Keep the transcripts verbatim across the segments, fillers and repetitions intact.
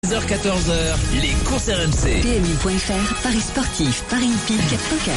seize heures quatorze heures, les courses R M C. P M U point F R, Paris sportif, Paris hippique, poker.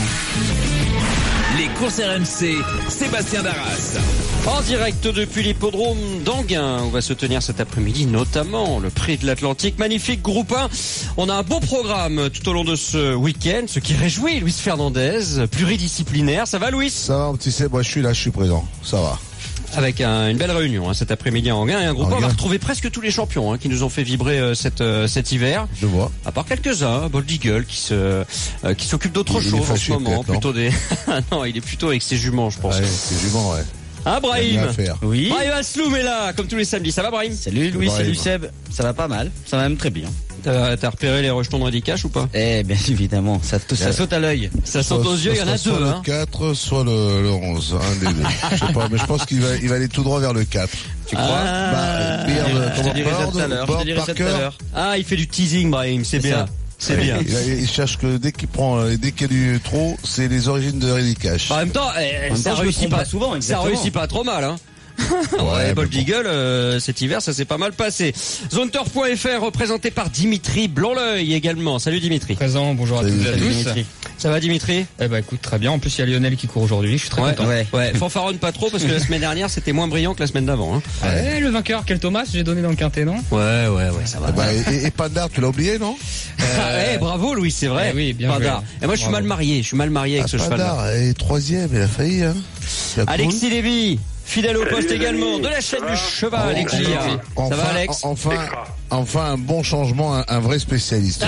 Les courses R M C, Sébastien Darras. En direct depuis l'hippodrome d'Anguin, où va se tenir cet après-midi notamment le prix de l'Atlantique. Magnifique groupe un. On a un beau programme tout au long de ce week-end, ce qui réjouit Luis Fernandez, pluridisciplinaire. Ça va, Luis? Ça va, mon petit Seb, moi je suis là, je suis présent. Ça va. Avec un, une belle réunion hein, cet après-midi à Anguin et un groupe. On va retrouver presque tous les champions hein, qui nous ont fait vibrer euh, cet, euh, cet hiver. Je vois. À part quelques-uns, Bold Eagle qui se euh, qui s'occupe d'autre il chose en ce moment, plutôt non des. non, il est plutôt avec ses juments, je pense. Ouais, ses juments, ouais. Ah, Brahim. Oui. Brahim Asloum est là, comme tous les samedis. Ça va, Brahim? Salut Louis, salut Seb. Ça va pas mal, ça va même très bien. T'as, t'as repéré les rejetons de Ready Cash ou pas? Eh bien évidemment, ça, ça yeah. saute à l'œil. Ça saute aux yeux, il y en a soit deux. Soit hein. le quatre, soit le, le onze, un des deux. Je sais pas, mais je pense qu'il va, il va aller tout droit vers le quatre. Tu crois? Ah, bah, Beard, je te dirai ça tout à l'heure. Je te dirai ça tout à l'heure. Ah, il fait du teasing, Brahim, c'est, c'est bien. Ça. C'est ouais, bien. Il, il cherche que dès qu'il prend, dès qu'il y a du trop, c'est les origines de Ready Cash. En même temps, eh, en même ça temps, réussit pas souvent. Exactement. Ça réussit pas trop mal, hein. Ouais, ouais, Bold bon. Eagle, euh, cet hiver, ça s'est pas mal passé. Zonetour point F R, représenté par Dimitri Blanc-L'œil également. Salut Dimitri. Présent, bonjour à Salut, toutes et à salut, tous. Dimitri. Ça va Dimitri? Eh ben écoute, très bien. En plus, il y a Lionel qui court aujourd'hui. Je suis très ouais, content. Ouais, ouais. Fanfaronne pas trop parce que la semaine dernière, c'était moins brillant que la semaine d'avant. Hein. Ouais, le vainqueur, quel Thomas, j'ai donné dans le quintet, non? Ouais, ouais, ouais, ça va. Bah, et, et Pandar, tu l'as oublié, non? Euh... Eh, bravo Louis, c'est vrai. Eh oui, bien Pandar. joué. Et moi, je suis Bravo. mal marié. Je suis mal marié avec ah, ce cheval. Pandar est troisième, il a failli, hein. Alexis Lévy. Fidèle au poste également de la chaîne du cheval, Alexis. Enfin, ça va, Alex? Enfin, enfin, un bon changement, un, un vrai spécialiste.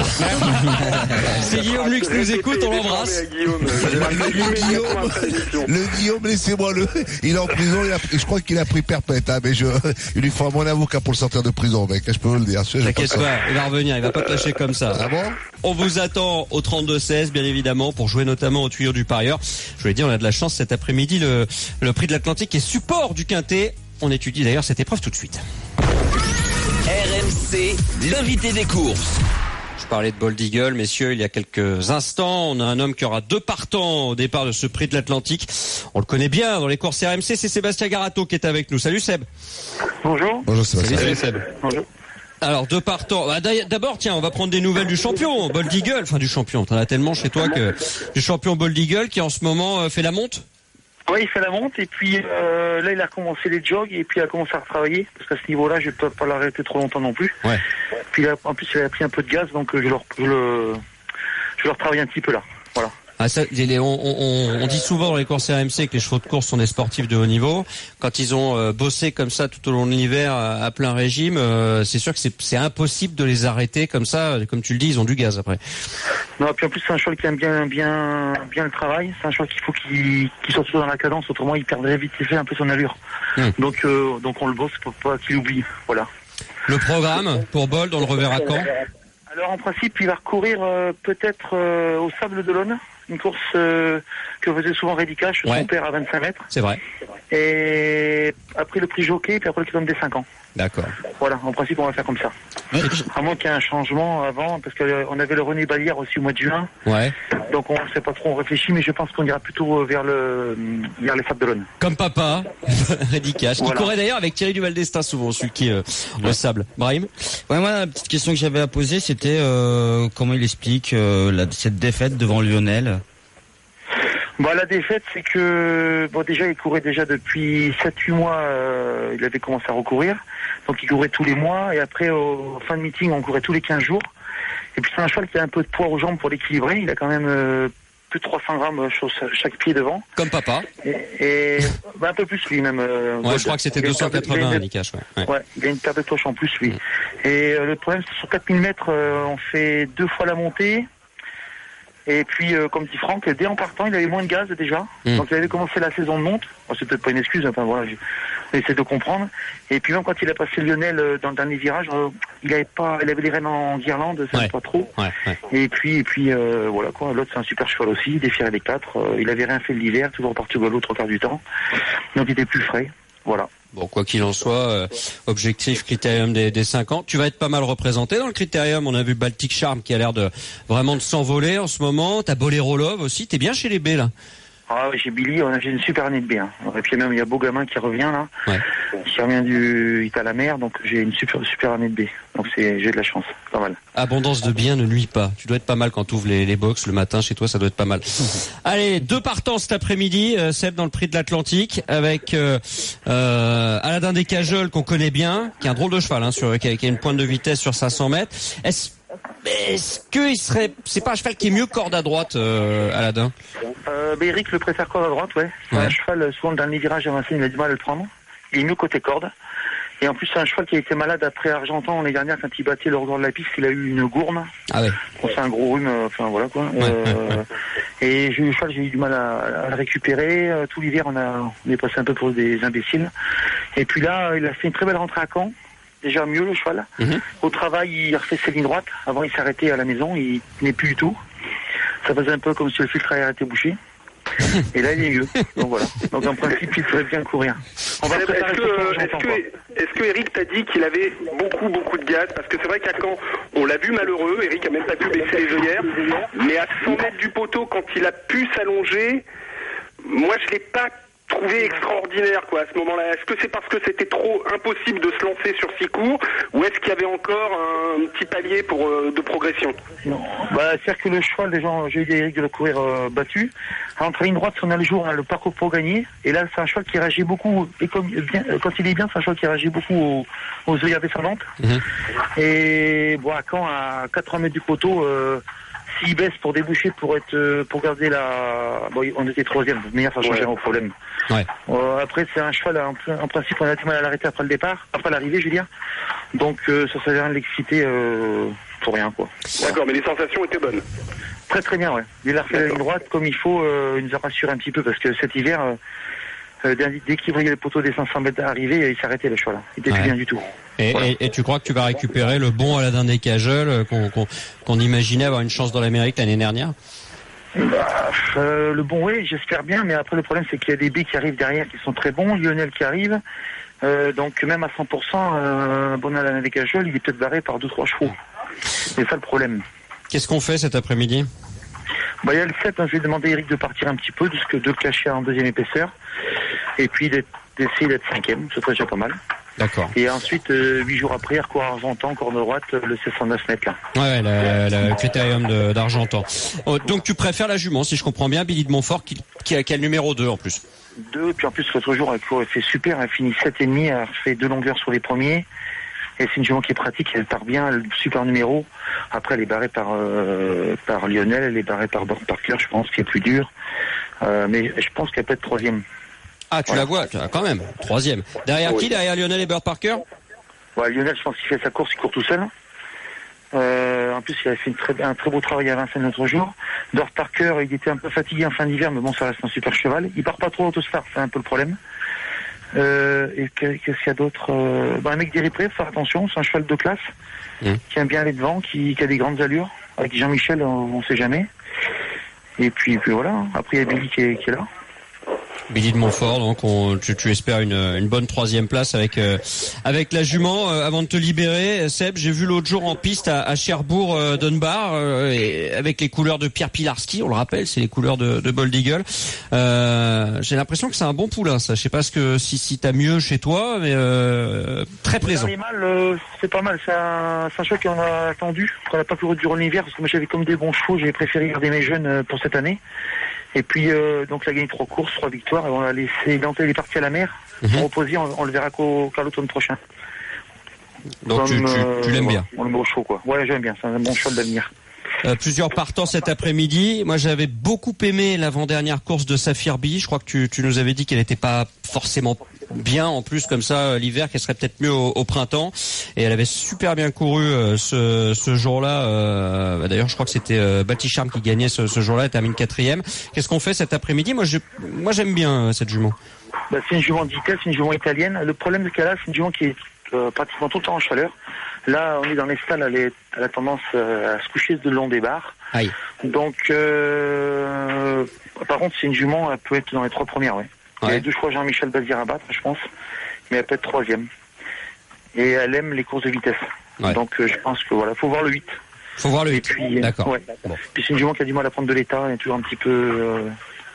C'est Guillaume Lux qui nous écoute, on l'embrasse. Le Guillaume, le Guillaume, laissez-moi le. Il est en prison, il a, je crois qu'il a pris perpète, hein, mais je, il lui faut mon avocat pour le sortir de prison, mec. Je peux vous le dire. T'inquiète pas, il va revenir, il va pas te lâcher comme ça. Ah bon? On vous attend au trente-deux seize, bien évidemment, pour jouer notamment au tuyau du parieur. Je vous l'ai dit, on a de la chance cet après-midi. Le, le prix de l'Atlantique est support du quintet. On étudie d'ailleurs cette épreuve tout de suite. R M C, l'invité des courses. Je parlais de Bold Eagle, messieurs, il y a quelques instants. On a un homme qui aura deux partants au départ de ce prix de l'Atlantique. On le connaît bien dans les courses R M C, c'est Sébastien Garato qui est avec nous. Salut Seb. Bonjour. Bonjour Sébastien. Salut Seb. Bonjour. Alors, deux partants. D'abord, tiens, on va prendre des nouvelles du champion, Bold Eagle. Enfin, du champion. T'en as tellement chez toi que du champion Bold Eagle qui en ce moment fait la monte. Oui, il fait la monte et puis euh, là il a commencé les jogs et puis il a commencé à retravailler parce qu'à ce niveau-là je peux pas l'arrêter trop longtemps non plus. Ouais. Puis là, en plus il a pris un peu de gaz donc je le je le je le retravaille un petit peu là. Voilà. Ah, ça, on, on, on dit souvent dans les courses R M C que les chevaux de course sont des sportifs de haut niveau. Quand ils ont euh, bossé comme ça tout au long de l'hiver à, à plein régime, euh, c'est sûr que c'est, c'est impossible de les arrêter comme ça. Comme tu le dis, ils ont du gaz après. Non, puis en plus c'est un cheval qui aime bien bien bien le travail. C'est un cheval qu'il faut qu'il, qu'il soit toujours dans la cadence, autrement il perdrait vite fait un peu son allure. Mmh. Donc euh, donc on le bosse pour pas qu'il oublie. Voilà. Le programme pour Bold, on le reverra quand? Alors en principe il va recourir euh, peut-être euh, au Sable d'Olonne. Une course euh, que faisait souvent Ready Cash, ouais. Son père à vingt-cinq mètres. C'est vrai. Et après le prix jockey, puis après le kilomètre des cinq ans. D'accord. Voilà, en principe on va faire comme ça. Ouais. À moins qu'il y ait un changement avant, parce qu'on euh, avait le René Balière aussi au mois de juin. Ouais. Donc on ne sait pas trop, on réfléchit, mais je pense qu'on ira plutôt vers le vers les Sables d'Olonne. Comme papa, Ready Cash, qui voilà. courait d'ailleurs avec Thierry Duval d'Estaing souvent, celui qui euh, ouais. le sable. Brahim. Ouais, moi la petite question que j'avais à poser, c'était euh, comment il explique euh, la, cette défaite devant Lionel. Bah, la défaite, c'est que bon déjà il courait déjà depuis sept huit mois, euh, il avait commencé à recourir, donc il courait tous les mois et après au fin de meeting on courait tous les quinze jours. Et puis c'est un cheval qui a un peu de poids aux jambes pour l'équilibrer, il a quand même euh, plus de trois cents grammes sur chaque pied devant. Comme papa. Et, et bah, un peu plus lui même. Euh, ouais, je crois que c'était deux cent quatre-vingts, Ready Cash. Ouais. Ouais. ouais, il a une paire de cloches en plus lui. Et euh, le problème c'est que sur quatre mille mètres, euh, on fait deux fois la montée. Et puis, euh, comme dit Franck, dès en partant, il avait moins de gaz déjà. Mmh. Donc, il avait commencé la saison de monte. Bon, c'est peut-être pas une excuse, enfin voilà, j'essaie de comprendre. Et puis, même quand il a passé Lionel euh, dans le dernier virage, euh, il avait pas, il avait les rênes en guirlande, ça ouais. pas trop. Ouais, ouais. Et puis, et puis, euh, voilà quoi. L'autre, c'est un super cheval aussi, déféré des quatre. Euh, il avait rien fait l'hiver, toujours parti au galop trois quarts du temps. Donc, il était plus frais. Voilà. Bon, quoi qu'il en soit, euh, objectif critérium des, des cinq ans. Tu vas être pas mal représenté dans le critérium. On a vu Baltic Charm qui a l'air de vraiment de s'envoler en ce moment. T'as Bolero Love aussi. T'es bien chez les B là. Ah oui, j'ai Billy, on a j'ai une super année de B. Hein. Et puis même il y a Beaugamin qui revient là, Ouais. qui revient du, il est à la mer, donc j'ai une super super année de B. Donc c'est, j'ai de la chance, pas mal. Abondance de biens ne nuit pas. Tu dois être pas mal quand tu ouvres les, les box le matin chez toi, ça doit être pas mal. Allez, deux partants cet après-midi, euh, Seb, dans le Prix de l'Atlantique, avec euh, euh, Aladin Descajols qu'on connaît bien, qui est un drôle de cheval, hein, sur, qui, a, qui a une pointe de vitesse sur cinq cents mètres. Est-ce Est-ce que il serait, c'est pas un cheval qui est mieux corde à droite, euh, Aladin? Euh, bah, Eric le préfère corde à droite, ouais. C'est Ouais. un cheval, souvent dans les virages avancés, il a du mal à le prendre. Il est mieux côté corde. Et en plus, c'est un cheval qui a été malade après Argentan l'année dernière quand il battait le record de la piste, il a eu une gourme. Ah ouais. Bon, c'est un gros rhume, euh, enfin voilà quoi. Ouais, euh, ouais, ouais. Et j'ai eu le cheval, j'ai eu du mal à, à le récupérer. Euh, Tout l'hiver, on a, on est passé un peu pour des imbéciles. Et puis là, il a fait une très belle rentrée à Caen. Déjà mieux le cheval. Mhm. Au travail, il refait ses lignes droites. Avant, il s'arrêtait à la maison, il n'est plus du tout. Ça faisait un peu comme si le filtre avait été bouché. Et là, il est mieux. Donc voilà. Donc en principe, il devrait bien courir. On va Est-ce préparer que, ce soir, euh, j'entends, est-ce quoi. que, est-ce que Eric t'a dit qu'il avait beaucoup, beaucoup de gaz? Parce que c'est vrai qu'à Caen, on l'a vu malheureux, Eric a même pas pu baisser les œillères, mais à cent mètres du poteau, quand il a pu s'allonger, moi je l'ai pas trouvé extraordinaire quoi à ce moment-là. Est-ce que c'est parce que c'était trop impossible de se lancer sur si court, ou est-ce qu'il y avait encore un petit palier pour euh, de progression? Non. Bah, c'est-à-dire que le cheval, déjà, j'ai eu des Eric de le courir euh, battu. Entre ligne droite, si on a le jour, on a le parcours pour gagner. Et là, c'est un cheval qui réagit beaucoup. Et comme, bien, quand il est bien, c'est un cheval qui réagit beaucoup aux, aux œillères descendantes. Mm-hmm. Et bon, à Caen, à quatre-vingts mètres du poteau, euh, s'il baisse pour déboucher, pour être, euh, pour garder la, bon, on était troisième. Mais ça change rien au problème. Ouais. Euh, après, c'est un cheval, en, en principe, on a du mal à l'arrêter après le départ, après l'arrivée, je veux dire. Donc, euh, ça sert à rien de l'exciter euh, pour rien, quoi. D'accord, mais les sensations étaient bonnes. Très très bien, ouais. Il a fait la ligne droite comme il faut, euh, il nous a rassuré un petit peu parce que cet hiver, euh, euh, dès qu'il voyait le poteau des cinq cents mètres d'arrivée, il s'arrêtait le cheval. Il était Ouais. plus bien du tout. Et, Voilà. et, et tu crois que tu vas récupérer le bon Aladin Descajols euh, qu'on, qu'on, qu'on imaginait avoir une chance dans l'Amérique l'année dernière? Bah, euh, le bon, oui, j'espère bien, mais après le problème c'est qu'il y a des B qui arrivent derrière qui sont très bons, Lionel qui arrive, euh, donc même à cent pour cent, euh, bon Aladin Descajols, il est peut-être barré par deux trois chevaux. C'est ça le problème. Qu'est-ce qu'on fait cet après-midi? Bah, il y a le sept, hein, je vais demander à Eric de partir un petit peu, de ce que de clasher en deuxième épaisseur, et puis d'être, d'essayer d'être cinquième, ce serait déjà pas mal. D'accord. Et ensuite, euh, huit jours après, recours Argentan, corde droite, euh, le sept cent neuf mètres là. Ouais, le, le critérium de, d'Argentan. Oh, donc tu préfères la jument, si je comprends bien, Billy de Montfort, qui, qui, a, qui a le numéro deux en plus. Deux, puis en plus l'autre jour, elle a fait super, elle a fini sept et demi, elle a fait deux longueurs sur les premiers. Et c'est une jument qui est pratique, elle part bien, elle super numéro. Après, elle est barrée par euh, par Lionel, elle est barrée par Borg Parker, je pense, qui est plus dur. Euh, mais je pense qu'elle peut être troisième. Ah, tu voilà. la vois, tu, quand même, troisième. Derrière oui. Qui? Derrière Lionel et Bird Parker? Ouais, Lionel, je pense qu'il fait sa course, il court tout seul. Euh, en plus, il a fait une très, un très beau travail à Vincennes l'autre jour. Bird Parker, il était un peu fatigué en fin d'hiver, mais bon, ça reste un super cheval. Il part pas trop autostart, c'est un peu le problème. Euh, et qu'est-ce qu'il y a d'autre? euh, bah, un mec d'Éripré, faut faire attention, c'est un cheval de classe, mmh. qui aime bien aller devant, qui, qui a des grandes allures. Avec Jean-Michel, on, on sait jamais. Et puis, puis voilà, après il y a Billy qui est, qui est là. Billy de Montfort, donc on, tu, tu espères une, une bonne troisième place avec euh, avec la jument. Euh, avant de te libérer, Seb, j'ai vu l'autre jour en piste à, à Cherbourg euh, Dunbar, euh, et avec les couleurs de Pierre Pilarski, on le rappelle, c'est les couleurs de, de Bold Eagle. Euh, j'ai l'impression que c'est un bon poulain, ça. Je sais pas ce que si si t'as mieux chez toi, mais euh, très plaisant. C'est mal, euh, c'est pas mal. C'est un, c'est un cheval qu'on a attendu, qu'on n'a pas pu durer l'hiver parce que moi j'avais comme des bons chevaux, j'ai préféré garder mes jeunes pour cette année. Et puis euh, donc il a gagné trois courses, trois victoires, et on l'a laissé. Donc il est parti à la mer. Mm-hmm. On reposait, on, on le verra qu'au qu'à l'automne prochain. Donc Comme, tu, tu, euh, tu l'aimes ouais, bien. On le met au chaud, quoi. Ouais, j'aime bien. C'est un bon cheval d'avenir. Euh, plusieurs partants cet après-midi. Moi, j'avais beaucoup aimé l'avant-dernière course de Saphir Bee. Je crois que tu, tu nous avais dit qu'elle n'était pas forcément bien en plus comme ça l'hiver, qu'elle serait peut-être mieux au, au printemps. Et elle avait super bien couru euh, ce, ce jour-là. Euh, d'ailleurs, je crois que c'était euh, Baticharm qui gagnait ce, ce jour-là. Elle termine quatrième. Qu'est-ce qu'on fait cet après-midi? Moi, je, moi, j'aime bien euh, cette jument. Bah, c'est une jument d'Italie, c'est une jument italienne. Le problème de qu'elle a, c'est une jument qui est euh, pratiquement tout le temps en chaleur. Là, on est dans les stalles, elle, est, elle a tendance euh, à se coucher de long des barres. Aïe. Donc, euh, par contre, c'est une jument, elle peut être dans les trois premières, ouais. Ouais. Il y a deux fois Jean-Michel Bazir à battre, je pense, mais elle peut être troisième. Et elle aime les courses de vitesse. Ouais. Donc, euh, je pense que voilà, faut voir le huit. Faut voir le huit. Et puis, d'accord. Ouais. Bon. Puis c'est une jument qui a du mal à prendre de l'état, elle est toujours un petit peu, euh,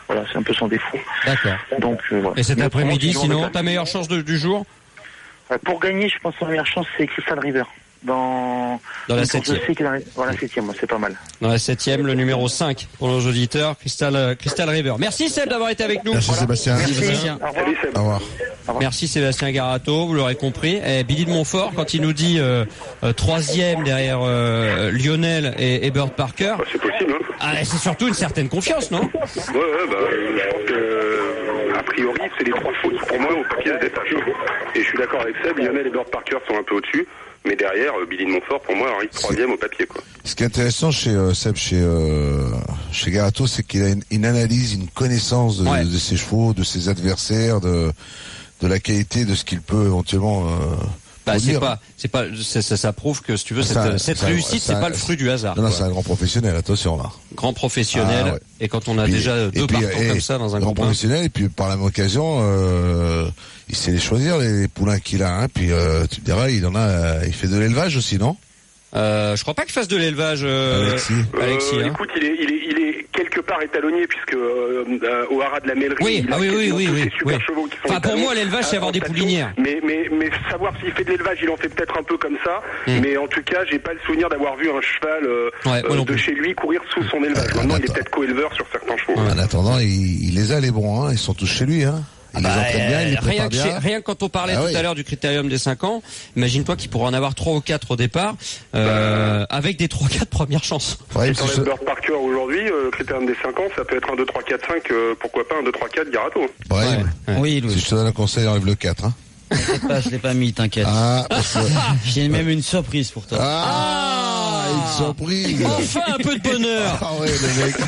Voilà, c'est un peu son défaut. D'accord. Donc, euh, voilà. Et cet Mais après-midi, autrement, sinon, avec ta la- meilleure chance de- du jour Euh, Pour gagner, je pense que la meilleure chance, c'est Crystal River. Dans, Dans la une course de septième. C qui est dans la- Voilà, septième, c'est pas mal. Dans la septième, le numéro cinq pour nos auditeurs, Crystal, euh, Crystal River. Merci Seb d'avoir été avec nous. Merci Sébastien. Merci. Sébastien. Au revoir. Salut Seb. Au revoir. Merci Sébastien Garato, vous l'aurez compris. Et Billy de Montfort, quand il nous dit euh, euh, troisième derrière euh, Lionel et, et Bird Parker, Bah, c'est possible, hein. ah, c'est surtout une certaine confiance, non? Ouais, ouais, bah, euh, je pense que, euh, a priori, c'est les trois chevaux qui, pour moi, au papier, se détachent. Et je suis d'accord avec Seb, Lionel et Bird Parker sont un peu au-dessus. Mais derrière, euh, Billy de Montfort, pour moi, arrive troisième au papier, quoi. Ce qui est intéressant chez euh, Seb, chez euh, chez Garato, c'est qu'il a une, une analyse, une connaissance de, Ouais. de ses chevaux, de ses adversaires, de de la qualité de ce qu'il peut éventuellement. Euh, Bah, c'est produire. pas, c'est pas, c'est- ça, ça prouve que si tu veux, cette, Ça- cette ça- réussite, ça- c'est pas le fruit du hasard. Non, non, quoi. c'est un grand professionnel. Attention là. Grand professionnel. Ah, ouais. Et quand on a Puis- déjà et deux puis, partants et- comme ça dans un grand groupe un, professionnel, et puis par la même occasion, euh, il sait les choisir les, les poulains qu'il a. Hein, puis euh, tu me diras, il en a, euh, il fait de l'élevage aussi, non? euh, je crois pas qu'il fasse de l'élevage, euh, Alexis. Alexis, Euh, hein. Écoute, il est, il, est, il est quelque part étalonnier puisque euh, euh, au haras de la mêlerie, Oui, il a ah oui, oui, quasiment oui, tous oui, ces super oui. chevaux qui sont Enfin, pour étalons, moi, l'élevage, c'est euh, avoir en des station. poulinières. Mais, mais, mais savoir s'il fait de l'élevage, il en fait peut-être un peu comme ça. Mm. Mais en tout cas, j'ai pas le souvenir d'avoir vu un cheval euh, Ouais, moi euh, non de plus. chez lui courir sous son élevage. Ah, Maintenant, il est d'accord. peut-être co-éleveur sur certains chevaux. En attendant, il, il les a les bons. Hein, ils sont tous chez lui. Hein. Il Bah, les entraîne bien, il les rien, prépare que bien. chez- rien que quand on parlait Ah tout oui. à l'heure du critérium des cinq ans, imagine-toi qu'il pourrait en avoir trois ou quatre au départ, euh, avec des trois quatre premières chances. Ouais, Et c'est t'enlèves ce- Bird Parker aujourd'hui, euh, critérium des cinq ans, ça peut être un deux, trois, quatre, cinq, euh, pourquoi pas un deux, trois, quatre Garato. Brahim, Ouais. Oui, si Louis. je te donne un conseil, enlève le quatre. Hein. T'inquiète pas, je l'ai pas mis, t'inquiète. Ah, parce que- J'ai même une surprise pour toi. ah, une surprise. Enfin un peu de bonheur. Ah ouais, le mec.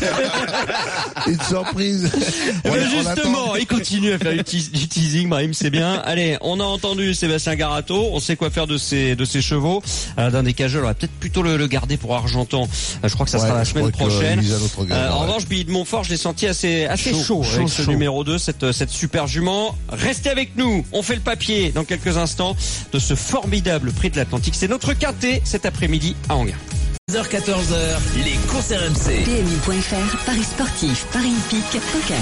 Une surprise. Eh ben, On- on justement, attend. il continue à faire du, teas- du teasing, Brahim, c'est bien. Allez, on a entendu Sébastien Garato, on sait quoi faire de ses de ses chevaux. Euh, D'un des cageoles, on va peut-être plutôt le, le garder pour Argentan. Euh, je crois que ça Ouais, sera la je semaine crois que, euh, prochaine. il vise un autre gars, Euh, en ouais. revanche, Billy de Montfort, je l'ai senti assez assez chaud, Chaud, avec chaud, ce chaud. numéro deux, cette cette super jument. Restez avec nous, on fait le papier dans quelques instants de ce formidable prix de l'Atlantique. C'est notre quintet cet après-midi à Anguin. seize heures quatorze heures, les courses R M C. P M U point F R, Paris sportif, Paris hippique, poker.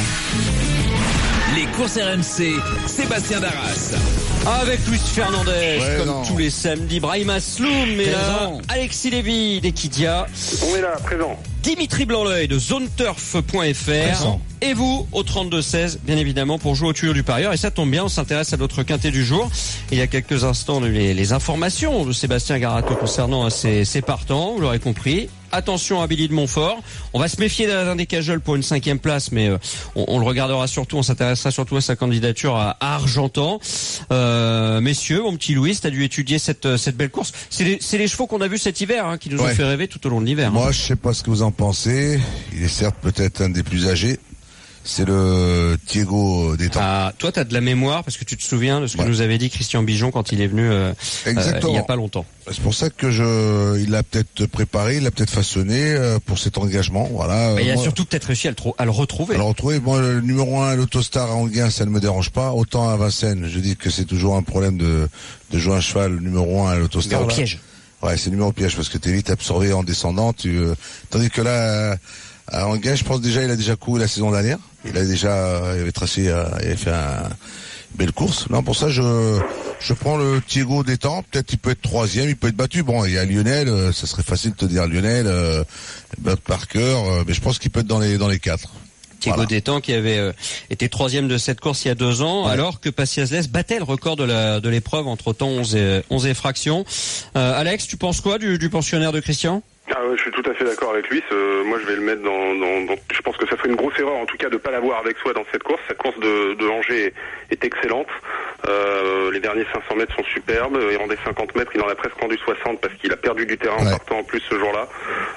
Les courses R M C, Sébastien Darras. Avec Luis Fernandez, Ouais, comme non. tous les samedis, Brahim Asloum, mais là, Présent. Alexis Lévy d'Equidia, On est là, présent. Dimitri Blanc-L'œil de zoneturf point F R, Présent. et vous au trente-deux seize, bien évidemment, pour jouer au tuyau du parieur. Et ça tombe bien, on s'intéresse à notre quintet du jour. Il y a quelques instants, on a eu les, les informations de Sébastien Garato concernant ses, ses partants, vous l'aurez compris. Attention à Billy de Montfort. On va se méfier d'un des cageoles pour une cinquième place, mais euh, on, on le regardera surtout, on s'intéressera surtout à sa candidature à, à Argentan. Euh, messieurs, mon petit Louis, t'as dû étudier cette, cette belle course. C'est les, c'est les chevaux qu'on a vus cet hiver, hein, qui nous ont Ouais. fait rêver tout au long de l'hiver. hein. Moi, je sais pas ce que vous en pensez. Il est certes peut-être un des plus âgés. C'est le Thiego des temps. Ah, toi, t'as de la mémoire parce que tu te souviens de ce que Ouais. nous avait dit Christian Bijon quand il est venu euh, euh, Exactement. il y a pas longtemps. C'est pour ça que je, il l'a peut-être préparé, il l'a peut-être façonné euh, pour cet engagement. Voilà. Mais il a Moi, surtout peut-être réussi à le, tro- à le retrouver. Alors retrouver, moi le numéro un, l'Autostar à Anguin, ça ne me dérange pas. Autant à Vincennes, je dis que c'est toujours un problème de, de jouer un cheval le numéro un à l'Autostar. Numéro là. piège. Ouais, c'est numéro piège parce que t'es vite absorbé en descendant. Tu, euh, tandis que là, euh, à Anguin, je pense déjà il a déjà couru la saison dernière. Il a déjà, euh, il avait tracé, euh, il avait fait un, une belle course. Non, pour ça, je, je prends le Thiego des temps. Peut-être il peut être troisième, il peut être battu. Bon, il y a Lionel, euh, ça serait facile de te dire Lionel, euh, Bird Parker, euh, mais je pense qu'il peut être dans les dans les quatre. Thiago Voilà. Détang qui avait euh, été troisième de cette course il y a deux ans, Ouais. alors que Passiasles battait le record de la de l'épreuve entre temps onze et onze et fractions. Euh, Alex, tu penses quoi du, du pensionnaire de Christian? Ah ouais, je suis tout à fait d'accord avec lui. Euh, moi, je vais le mettre dans, dans, dans- Je pense que ça serait une grosse erreur, en tout cas, de pas l'avoir avec soi dans cette course. Sa course de, de Angers est, est excellente. Euh, les derniers cinq cents mètres sont superbes. Et en des cinquante mètres, il en a presque rendu soixante parce qu'il a perdu du terrain en Ouais. partant en plus ce jour-là.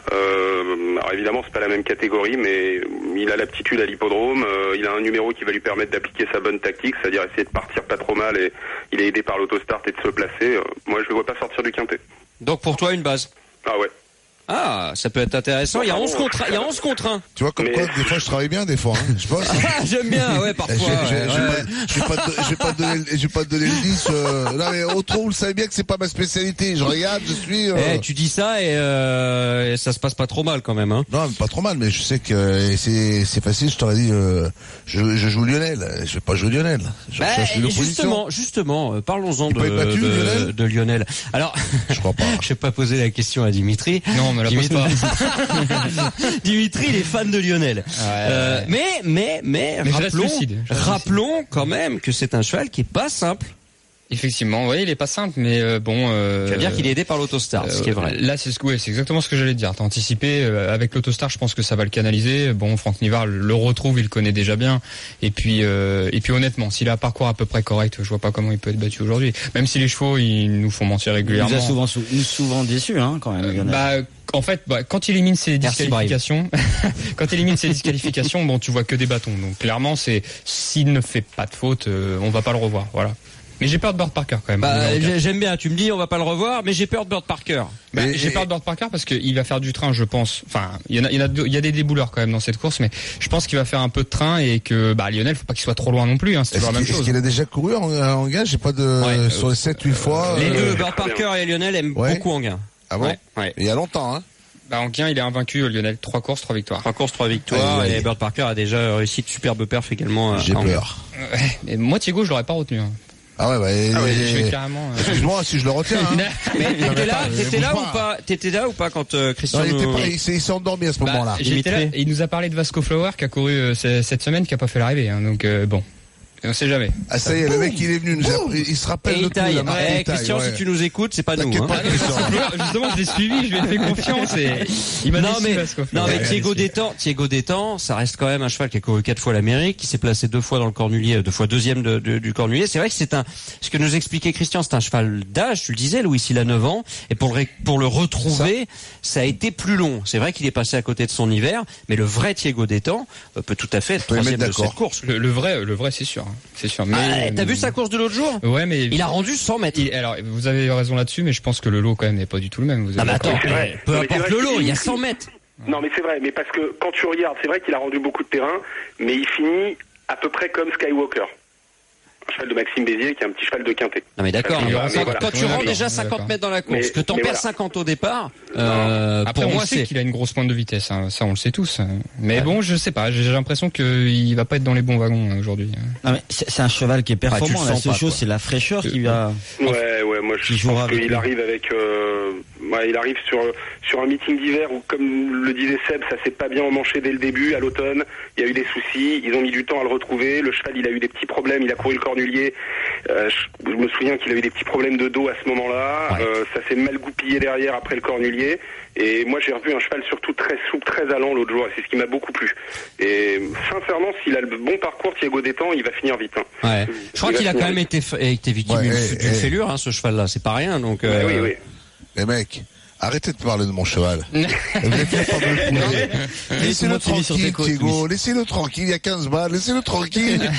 Euh, alors évidemment, c'est pas la même catégorie, mais il a l'aptitude à l'hippodrome. Euh, il a un numéro qui va lui permettre d'appliquer sa bonne tactique, c'est-à-dire essayer de partir pas trop mal. Et il est aidé par l'autostart et de se placer. Euh, moi, je le vois pas sortir du quintet. Donc pour toi une base. Ah ouais. Ah, ça peut être intéressant. Il y a onze contre, il y a onze contre un. Tu vois, comme Mais- quoi, des fois, je travaille bien, des fois, hein, je pense. Ah, j'aime bien, ouais, Je parfois. je- ouais, je- ouais. je vais pas- je vais pas te donner- je vais pas te donner le dix. euh, Non, mais au trop, vous le savez bien que c'est pas ma spécialité. Je regarde, je suis. euh, Eh, tu dis ça et, euh, et ça se passe pas trop mal quand même, hein. Non, mais pas trop mal, mais je sais que et c'est c'est facile. Je t'aurais dit, euh, je, je joue Lionel. Je vais pas jouer Lionel. Je Bah, cherche une opposition. justement, justement, euh, parlons-en Il de, peut être battu, de, Lionel de Lionel. Alors, Je crois pas. je vais pas poser la question à Dimitri. Non, mais la pose Dimitri, pas. Dimitri, il est fan de Lionel. Euh, mais, mais, mais, Mais je reste rappelons, lucide, je reste rappelons quand même que c'est un cheval qui est pas simple. Effectivement, oui, il est pas simple, mais euh, bon. Euh, Tu vas dire qu'il est aidé par l'Autostar, euh, ce qui est vrai. Là, c'est ce que, ouais, c'est exactement ce que j'allais te dire. T'as anticipé euh, avec l'Autostar, je pense que ça va le canaliser. Bon, Franck Nivard le retrouve, il le connaît déjà bien. Et puis, euh, et puis honnêtement, s'il a un parcours à peu près correct, je vois pas comment il peut être battu aujourd'hui. Même si les chevaux, ils nous font mentir Il régulièrement. nous a souvent, sou- nous souvent déçus, hein, quand même. Lionel. Bah, en fait, bah, quand il élimine ses Merci, disqualifications, quand il élimine ses disqualifications, bon, tu vois que des bâtons. Donc clairement, c'est s'il ne fait pas de faute, euh, on va pas le revoir. Voilà. Mais j'ai peur de Bird Parker quand même. Bah, numéro quatre. j'ai- j'aime bien. Tu me dis, on va pas le revoir, mais j'ai peur de Bird Parker. Bah, Et- j'ai et- peur de Bird Parker parce qu'il va faire du train, je pense. Enfin, il y en a, il y en a, deux- il y a des débouleurs quand même dans cette course, mais je pense qu'il va faire un peu de train et que bah Lionel, faut pas qu'il soit trop loin non plus. Hein, c'est Est-ce toujours la même qu'il est-ce chose. qu'il a déjà couru en, en gage? J'ai pas de Ouais, sur les sept huit fois. Les euh, deux, euh, Bird très Parker et Lionel aiment Ouais. beaucoup Anguin. Ah bon? Ouais, ouais. Il y a longtemps, hein. Bah, en gain, il est invaincu, Lionel. Trois courses, trois victoires. Trois courses, trois victoires, Allez, allez. et Bird Parker a déjà réussi de superbes perfs également. à J'ai Anguin. peur. Ouais. Et moi, Thiago, je l'aurais pas retenu. Hein. Ah ouais, bah. Ah ouais, et- je vais carrément. euh, Excuse-moi si je le retiens. Hein. Mais t'étais là, attends, t'étais là bouge ou pas. pas? T'étais là ou pas quand euh, Christian Non, il était nous- pas, il s'est il s'est endormi à ce Bah, moment-là. j'étais là, Dimitri. et il nous a parlé de Vasco Flower qui a couru euh, ce- cette semaine, qui a pas fait l'arrivée. Hein, donc euh, bon, on sait jamais. Ah ça y est, le mec il est venu, nous a- il se rappelle Et de il tout. taille. il a marqué Eh, il taille, Christian, ouais. si tu nous écoutes, c'est pas nous. T'inquiète Hein. pas, Christian. Justement, je l'ai suivi, je lui ai fait confiance et il m'a Non déçu, mais, Vasco non Flower. mais Thiago Détang, Thiago Détang, ça reste quand même un cheval qui a couru quatre fois l'Amérique, qui s'est placé deux fois dans le Cornulier, deux fois deuxième de, de- du Cornulier. C'est vrai que c'est un, ce que nous expliquait Christian, c'est un cheval d'âge, tu le disais, Louis, il a neuf ans, et pour le, ré- pour le retrouver, ça. a été plus long. C'est vrai qu'il est passé à côté de son hiver, mais le vrai Thiago Détang euh, peut tout à fait être Faut les troisième de mettre cette d'accord. course. Le, le vrai, le vrai, c'est sûr, hein. C'est sûr. Mais Ah, t'as vu sa course de l'autre jour? Ouais, mais Il a rendu cent mètres. il- alors, vous avez raison là-dessus, mais je pense que le lot quand même n'est pas du tout le même. Vous Non mais êtes attends, d'accord c'est vrai. peu Non, mais c'est importe vrai le lot, qu'il- il y a cent mètres. Non, mais c'est vrai, mais parce que quand tu regardes, c'est vrai qu'il a rendu beaucoup de terrain, mais il finit à peu près comme Skywalker. Un cheval de Maxime Bézier qui est un petit cheval de quintet. Non mais d'accord, Mais quand, voilà, mais voilà. quand tu Ouais, rentres d'accord, déjà ouais, cinquante d'accord. mètres dans la course, Mais- que t'en mais perds voilà. cinquante au départ, euh, Après, pour on moi sait c'est... qu'il a une grosse pointe de vitesse, hein. Ça on le sait tous. Mais Ouais. bon, je sais pas, j'ai l'impression qu'il va pas être dans les bons wagons hein, aujourd'hui. Non, mais c'est c'est un cheval qui est Ah, tu le performant. La sens seule pas, chose, quoi. c'est la fraîcheur qui va. Ouais, ouais, moi Qui je jouera pense avec qu'il lui. arrive avec, euh, ouais, il arrive sur sur un meeting d'hiver où, comme le disait Seb, ça s'est pas bien emmanché dès le début. À l'automne, il y a eu des soucis, ils ont mis du temps à le retrouver. Le cheval, il a eu des petits problèmes, il a couru le Cornulier. Euh, je, je me souviens qu'il a eu des petits problèmes de dos à ce moment-là. Ouais. Euh, ça s'est mal goupillé derrière après le Cornulier. Et moi, j'ai revu un cheval surtout très souple, très allant l'autre jour. Et c'est ce qui m'a beaucoup plu. Et sincèrement, s'il a le bon parcours, Thiago Détang, il va finir vite. Hein. Ouais. Je crois Il va qu'il a finir quand même vite. été, fa- été victime Ouais, d'une et- d'une et- fêlure, hein, ce cheval-là. C'est pas rien, donc. Ouais, euh, oui, oui. Les mecs, arrêtez de parler de mon cheval. Vous êtes là pour me le couler. Laissez-le Laisse-moi te sur tes tranquille, côtes, Thiago. Louis. Laissez-le tranquille. Il y a quinze balles. Laissez-le tranquille.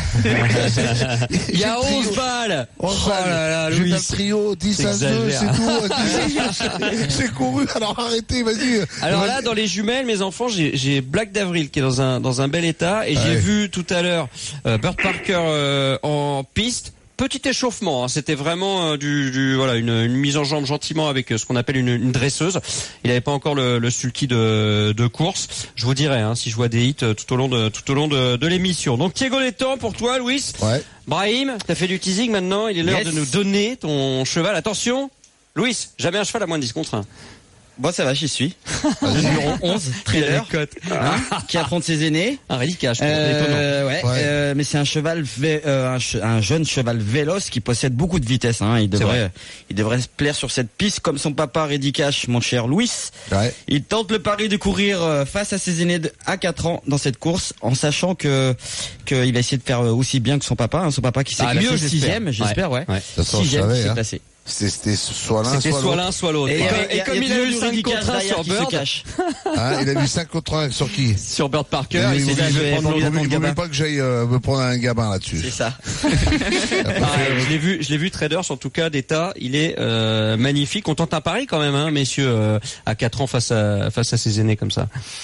Il y a onze balles. Oh là là, J'ai Louis. un trio, dix à deux, T'exagères. c'est tout. J'ai couru, alors arrêtez, vas-y. Alors Vas-y. là, dans les jumelles, mes enfants, j'ai j'ai Black d'Avril qui est dans un dans un bel état, et j'ai Ouais. vu tout à l'heure euh, Bird Parker euh, en piste. Petit échauffement, hein, c'était vraiment euh, du, du voilà une, une mise en jambe gentiment avec euh, ce qu'on appelle une, une dresseuse. Il n'avait pas encore le, le sulky de, de course. Je vous dirai hein, si je vois des hits euh, tout au long de tout au long de, de l'émission. Donc Thiago Détang pour toi, Louis. Ouais. Brahim, t'as fait du teasing maintenant. Il est l'heure Yes. de nous donner ton cheval. Attention, Louis, jamais un cheval à moins de dix contre un. Bon, ça va, j'y suis. Numéro onze, trailer, hein, qui affronte ses aînés. Un reliquat, je trouve. étonnant. Euh, ouais, Ouais. euh, mais c'est un cheval, vé- euh, un, che- un jeune cheval véloce qui possède beaucoup de vitesse. Hein. Il C'est devrait, vrai. il devrait se plaire sur cette piste comme son papa Reddy Cash, mon cher Louis. Ouais. Il tente le pari de courir euh, face à ses aînés de- à quatre ans dans cette course, en sachant que qu'il va essayer de faire aussi bien que son papa. Hein. Son papa qui s'est Ah, classé mieux, j'espère. sixième, j'espère, ouais. Ouais. Ça sent, je Sixième qui savais, s'est hein. classé. C'était, c'était soit l'un, C'était soit, soit l'autre. l'un, soit l'autre. Et, Et, et, et, et comme il a eu cinq contre un sur Bird, Hein, il a vu cinq contre un sur qui? sur Bird Parker, il il s'est dit, je vais prendre Il l'autre. vaut mieux pas que j'aille euh, me prendre un gabin là-dessus. C'est ça. Pareil, je l'ai vu, je l'ai vu Traders en tout cas d'état, il est euh, magnifique. On tente un pari quand même, hein, messieurs, euh, à quatre ans face à face à ses aînés comme ça.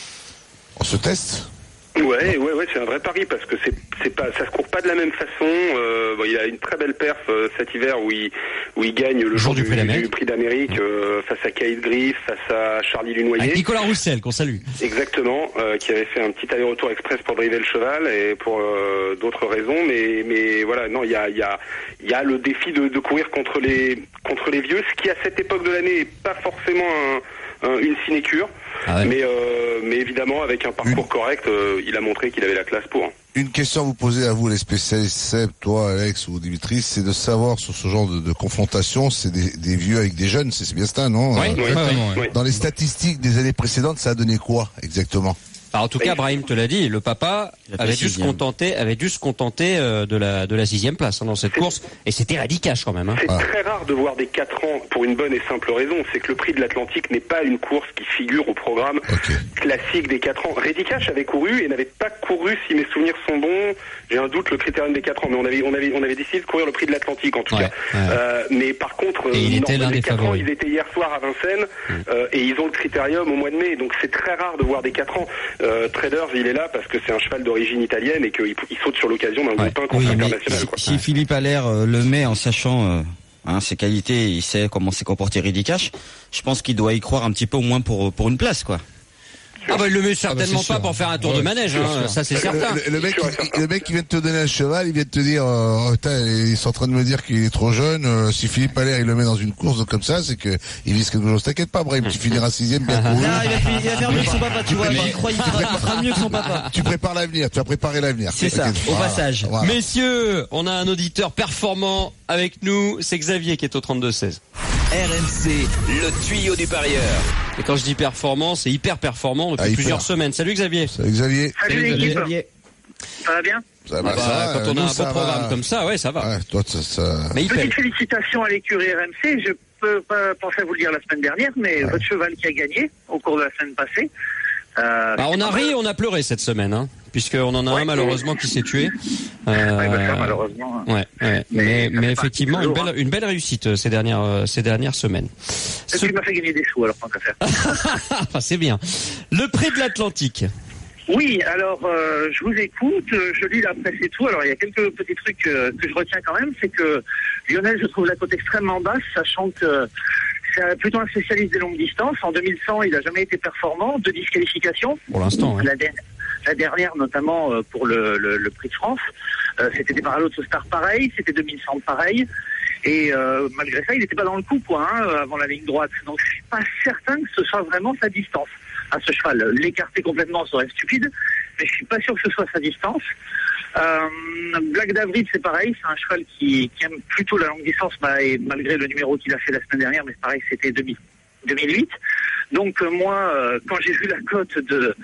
On se teste. Ouais, ouais, ouais, c'est un vrai pari parce que c'est, c'est pas, ça se court pas de la même façon. Euh, bon, il a une très belle perf euh, cet hiver où il, où il gagne le jour du, du, prix d'Amérique, du prix d'Amérique euh, face à Kate Griff, face à Charlie Lunoyer. Avec Nicolas Roussel, qu'on salue. Exactement, euh, qui avait fait un petit aller-retour express pour driver le cheval et pour euh, d'autres raisons. Mais, mais voilà, non, il y a, il y a, il y a le défi de, de courir contre les, contre les vieux, ce qui à cette époque de l'année est pas forcément un, un, une sinécure. Ah ouais. Mais, euh, mais évidemment, avec un parcours une... correct, euh, il a montré qu'il avait la classe pour. Une question à vous poser à vous, les spécialistes, Seb, toi, Alex ou Dimitri, c'est de savoir sur ce genre de, de confrontation, c'est des, des vieux avec des jeunes, c'est, c'est bien ça, non? Oui, euh, oui, oui, oui. Dans les statistiques des années précédentes, ça a donné quoi exactement? Alors, en tout cas, Brahim te l'a dit, le papa avait dû se contenter, avait dû se contenter euh, de la de la sixième place hein, dans cette course, et c'était radicache quand même. Hein. C'est ah. très rare de voir des quatre ans pour une bonne et simple raison, c'est que le prix de l'Atlantique n'est pas une course qui figure au programme okay. classique des quatre ans. Redicache avait couru et n'avait pas couru, si mes souvenirs sont bons, j'ai un doute, le critérium des quatre ans, mais on avait on avait on avait décidé de courir le prix de l'Atlantique en tout ouais, cas. Ouais. Euh, mais par contre, et il était l'un des quatre favoris. Ans, ils étaient hier soir à Vincennes mmh. euh, et ils ont le critérium au mois de mai, donc c'est très rare de voir des quatre ans. Euh, Traders, il est là parce que c'est un cheval d'origine italienne et qu'il il saute sur l'occasion d'un ouais. groupe un contre oui, international. Si, quoi. si ouais. Philippe Allaire euh, le met en sachant euh, hein, ses qualités, il sait comment s'est comporté Ridicache, je pense qu'il doit y croire un petit peu au moins pour pour une place, quoi. Ah bah il le met certainement ah bah pas pour faire un tour ouais, de manège, sûr, hein, sûr. Ça c'est certain. Le, le, le, mec, il, le mec qui vient de te donner un cheval, il vient de te dire, euh, oh, ils sont en train de me dire qu'il est trop jeune. Euh, si Philippe Allaire il le met dans une course comme ça, c'est que il vise quelque chose. T'inquiète pas, Brahim, tu finiras sixième bien couru. Non, il va, il va faire mieux que son papa, tu vois. J'y crois, il fera mieux que son papa. Tu prépares l'avenir, tu vas préparer l'avenir. C'est ça, au voilà, passage. Voilà. Messieurs, on a un auditeur performant avec nous, c'est Xavier qui est au trente-deux seize. R M C, le tuyau du parieur. Et quand je dis performant, c'est hyper performant depuis ah, plusieurs semaines. Salut Xavier. Salut Xavier. Salut, Salut Xavier. Xavier. Ça va bien? Ça va, ah bah, ça va, quand on a nous, un bon programme va. Comme ça, ouais, ça va. Ouais, toi, ça, ça... Mais petite félicitations à l'écurie R M C. Je peux pas penser à vous le dire la semaine dernière, mais ouais. votre cheval qui a gagné au cours de la semaine passée. Euh, bah, on a ri, on a pleuré cette semaine, hein, puisqu'on en a ouais, un malheureusement oui. qui s'est tué. Euh, ouais, bah ça, malheureusement. Ouais, ouais. Mais, mais, mais effectivement, une belle, une belle réussite ces dernières, ces dernières semaines. Ce qui m'a fait gagner des sous, alors tant qu'à faire. Enfin, c'est bien. Le prix de l'Atlantique. Oui, alors euh, je vous écoute, je lis la presse et tout. Alors il y a quelques petits trucs euh, que je retiens quand même, c'est que Lionel, je trouve la cote extrêmement basse, sachant que c'est plutôt un spécialiste des longues distances. En deux mille cent, il n'a jamais été performant, deux disqualifications. Pour l'instant, hein. La, der- la dernière, notamment euh, pour le, le, le Prix de France, euh, c'était des Paralotto Star pareil, c'était deux mille cent pareil. Et euh, malgré ça, il n'était pas dans le coup, quoi, hein, avant la ligne droite. Donc je suis pas certain que ce soit vraiment sa distance à ce cheval. L'écarter complètement serait stupide, mais je suis pas sûr que ce soit sa distance. Euh, Black David, c'est pareil, c'est un cheval qui, qui aime plutôt la longue distance, bah, et malgré le numéro qu'il a fait la semaine dernière, mais c'est pareil, c'était deux mille, deux mille huit. Donc euh, moi, euh, quand j'ai vu la cote de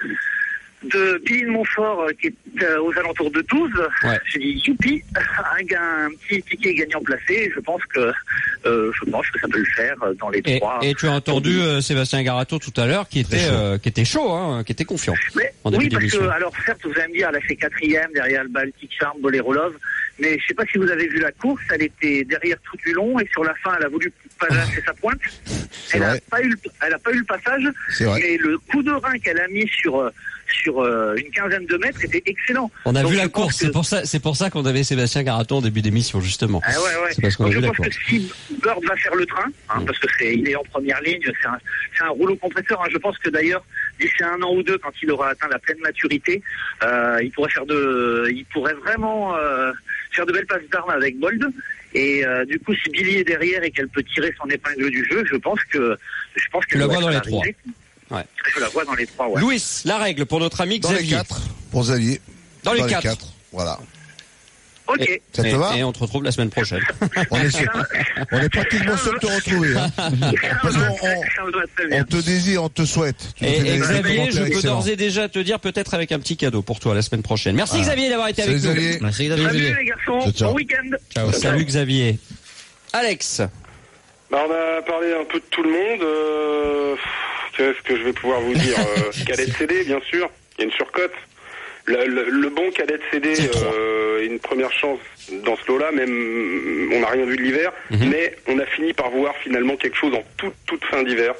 de Billy de Montfort euh, qui est euh, aux alentours de douze, ouais. J'ai dit youpi, un, un petit ticket gagnant placé, je pense que euh, je pense que ça peut le faire dans les et, trois. Et tu as entendu euh, Sébastien Garato tout à l'heure qui était euh, qui était chaud, hein, qui était confiant. Mais, en début oui, parce d'émission. que alors certes vous allez me dire, elle a fait quatrième derrière le Baltic Charm, Bolero Love, mais je sais pas si vous avez vu la course, elle était derrière tout du long et sur la fin elle a voulu passer sa pointe. Elle a pas eu, elle a pas eu le passage, mais le coup de rein qu'elle a mis sur sur euh, une quinzaine de mètres était excellent. On a donc vu la course, que... c'est pour ça, c'est pour ça qu'on avait Sébastien Garaton au début d'émission justement. Ah ouais, ouais. C'est parce qu'on donc a vu je la pense course. que si Bird va faire le train, hein, mmh. parce que c'est, il est en première ligne, c'est un, c'est un rouleau compresseur. Hein. Je pense que d'ailleurs d'ici un an ou deux, quand il aura atteint la pleine maturité, euh, il pourrait faire de, il pourrait vraiment euh, faire de belles passes d'armes avec Bold. Et euh, du coup, si Billy est derrière et qu'elle peut tirer son épingle du jeu, je pense que, je pense que tu la vois dans les trois. Ouais. Je la vois dans les trois, ouais. Louis, la règle pour notre ami Xavier. Dans les quatre, pour Xavier. Dans, dans les, quatre. les quatre. Voilà. Ok. Et, ça te et, va et on te retrouve la semaine prochaine. on, est sûr, on est pratiquement sûr de te retrouver. Hein. Parce qu'on on, on te désire, on te souhaite. Tu et, et des, Xavier, des je peux excellents. d'ores et déjà te dire peut-être avec un petit cadeau pour toi la semaine prochaine. Merci ah. Xavier d'avoir été Salut avec Xavier. nous. Merci Xavier. Salut les garçons, ciao, ciao. bon week-end. Ciao. Salut Xavier. Alex. Bah, on a parlé un peu de tout le monde. Euh, qu'est-ce que je vais pouvoir vous dire euh, Cadet C D, bien sûr. Il y a une surcote. Le, le, le bon Cadet C D, euh, une première chance dans ce lot-là. Même, on n'a rien vu de l'hiver, mm-hmm. mais on a fini par voir finalement quelque chose en toute toute fin d'hiver.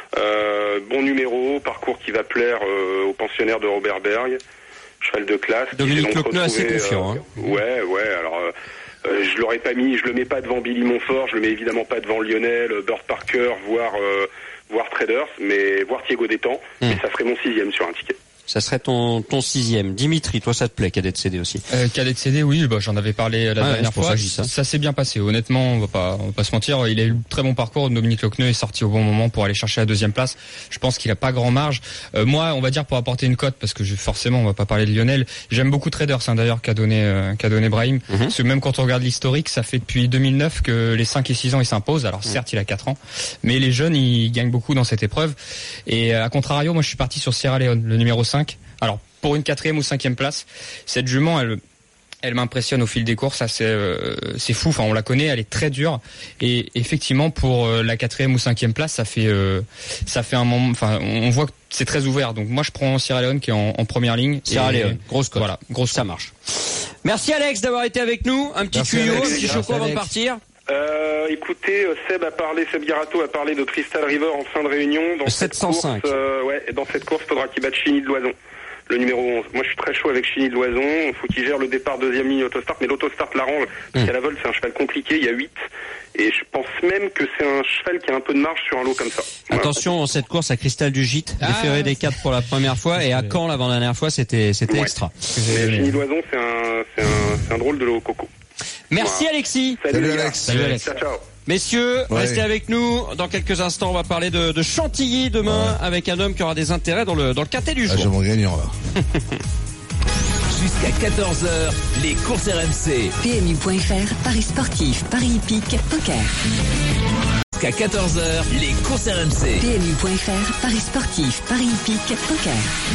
Euh, bon numéro, parcours qui va plaire euh, aux pensionnaires de Robert Berg, cheval de classe. Dominique Lecneux assez confiant. Euh, hein. Ouais, ouais. Alors, euh, euh, je l'aurais pas mis, je le mets pas devant Billy Montfort, je le mets évidemment pas devant Lionel, Bird Parker, voire euh, voire Traders, mais voire Thiago Détang. Mm. Mais ça ferait mon sixième sur un ticket. Ça serait ton ton sixième. Dimitri, toi ça te plaît, Cadet C D aussi? euh, Cadet C D, oui, bah j'en avais parlé la ah dernière ouais, fois. Ça, ça s'est bien passé. Honnêtement, on va pas on va pas se mentir. Il a eu un très bon parcours. Dominique Lecneux est sorti au bon moment pour aller chercher la deuxième place. Je pense qu'il a pas grand marge. Euh, moi, on va dire pour apporter une cote, parce que je, forcément, on va pas parler de Lionel. J'aime beaucoup Traders, hein, d'ailleurs, qu'a donné euh, qu'a donné Brahim. Mm-hmm. Parce que même quand on regarde l'historique, ça fait depuis deux mille neuf que les cinq et six ans il s'impose. Alors mm-hmm. certes, il a quatre ans, mais les jeunes ils gagnent beaucoup dans cette épreuve. Et à contrario, moi je suis parti sur Sierra Leone, le numéro cinq. Alors pour une quatrième ou cinquième place, cette jument, elle, elle m'impressionne au fil des courses. Ça, c'est, euh, c'est fou. Enfin, on la connaît, elle est très dure. Et effectivement, pour euh, la quatrième ou cinquième place, ça fait, euh, ça fait un moment. Enfin, on voit que c'est très ouvert. Donc, moi, je prends Sierra Leone qui est en, en première ligne. Sierra Leone, grosse cote. Voilà, grosse. Ça marche. Merci Alex d'avoir été avec nous. Un petit tuyau, un petit choco avant de partir. Euh, écoutez, Seb a parlé, Seb Garato a parlé de Crystal River en fin de réunion. Dans sept cent cinq. Cette course, euh, ouais, dans cette course, il faudra qu'il batte Chiny de Loison. Le numéro onze. Moi, je suis très chaud avec Chiny de Loison. Il faut qu'il gère le départ deuxième ligne autostart, mais l'autostart l'arrange. Parce mmh. qu'à la vol, c'est un cheval compliqué. Il y a huit. Et je pense même que c'est un cheval qui a un peu de marge sur un lot comme ça. Voilà. Attention, en cette course à Cristal du Gîte, ah, déféré des quatre pour la première fois, et à Caen l'avant-dernière fois, c'était, c'était ouais. extra. Chiny de Loison, c'est un, c'est un, c'est un drôle de lot coco. Merci voilà. Alexis. Salut, Salut Alex. Salut Alex. Ciao, ciao. Messieurs, ouais. restez avec nous. Dans quelques instants, on va parler de, de Chantilly demain ouais. avec un homme qui aura des intérêts dans le, dans le quintet du jour. Ah, j'ai mon gagnant là. Jusqu'à quatorze heures, les courses R M C. P M U point F R, Paris sportif, Paris hippique, poker. Jusqu'à quatorze heures, les courses R M C. P M U point F R, Paris sportif, Paris hippique, poker.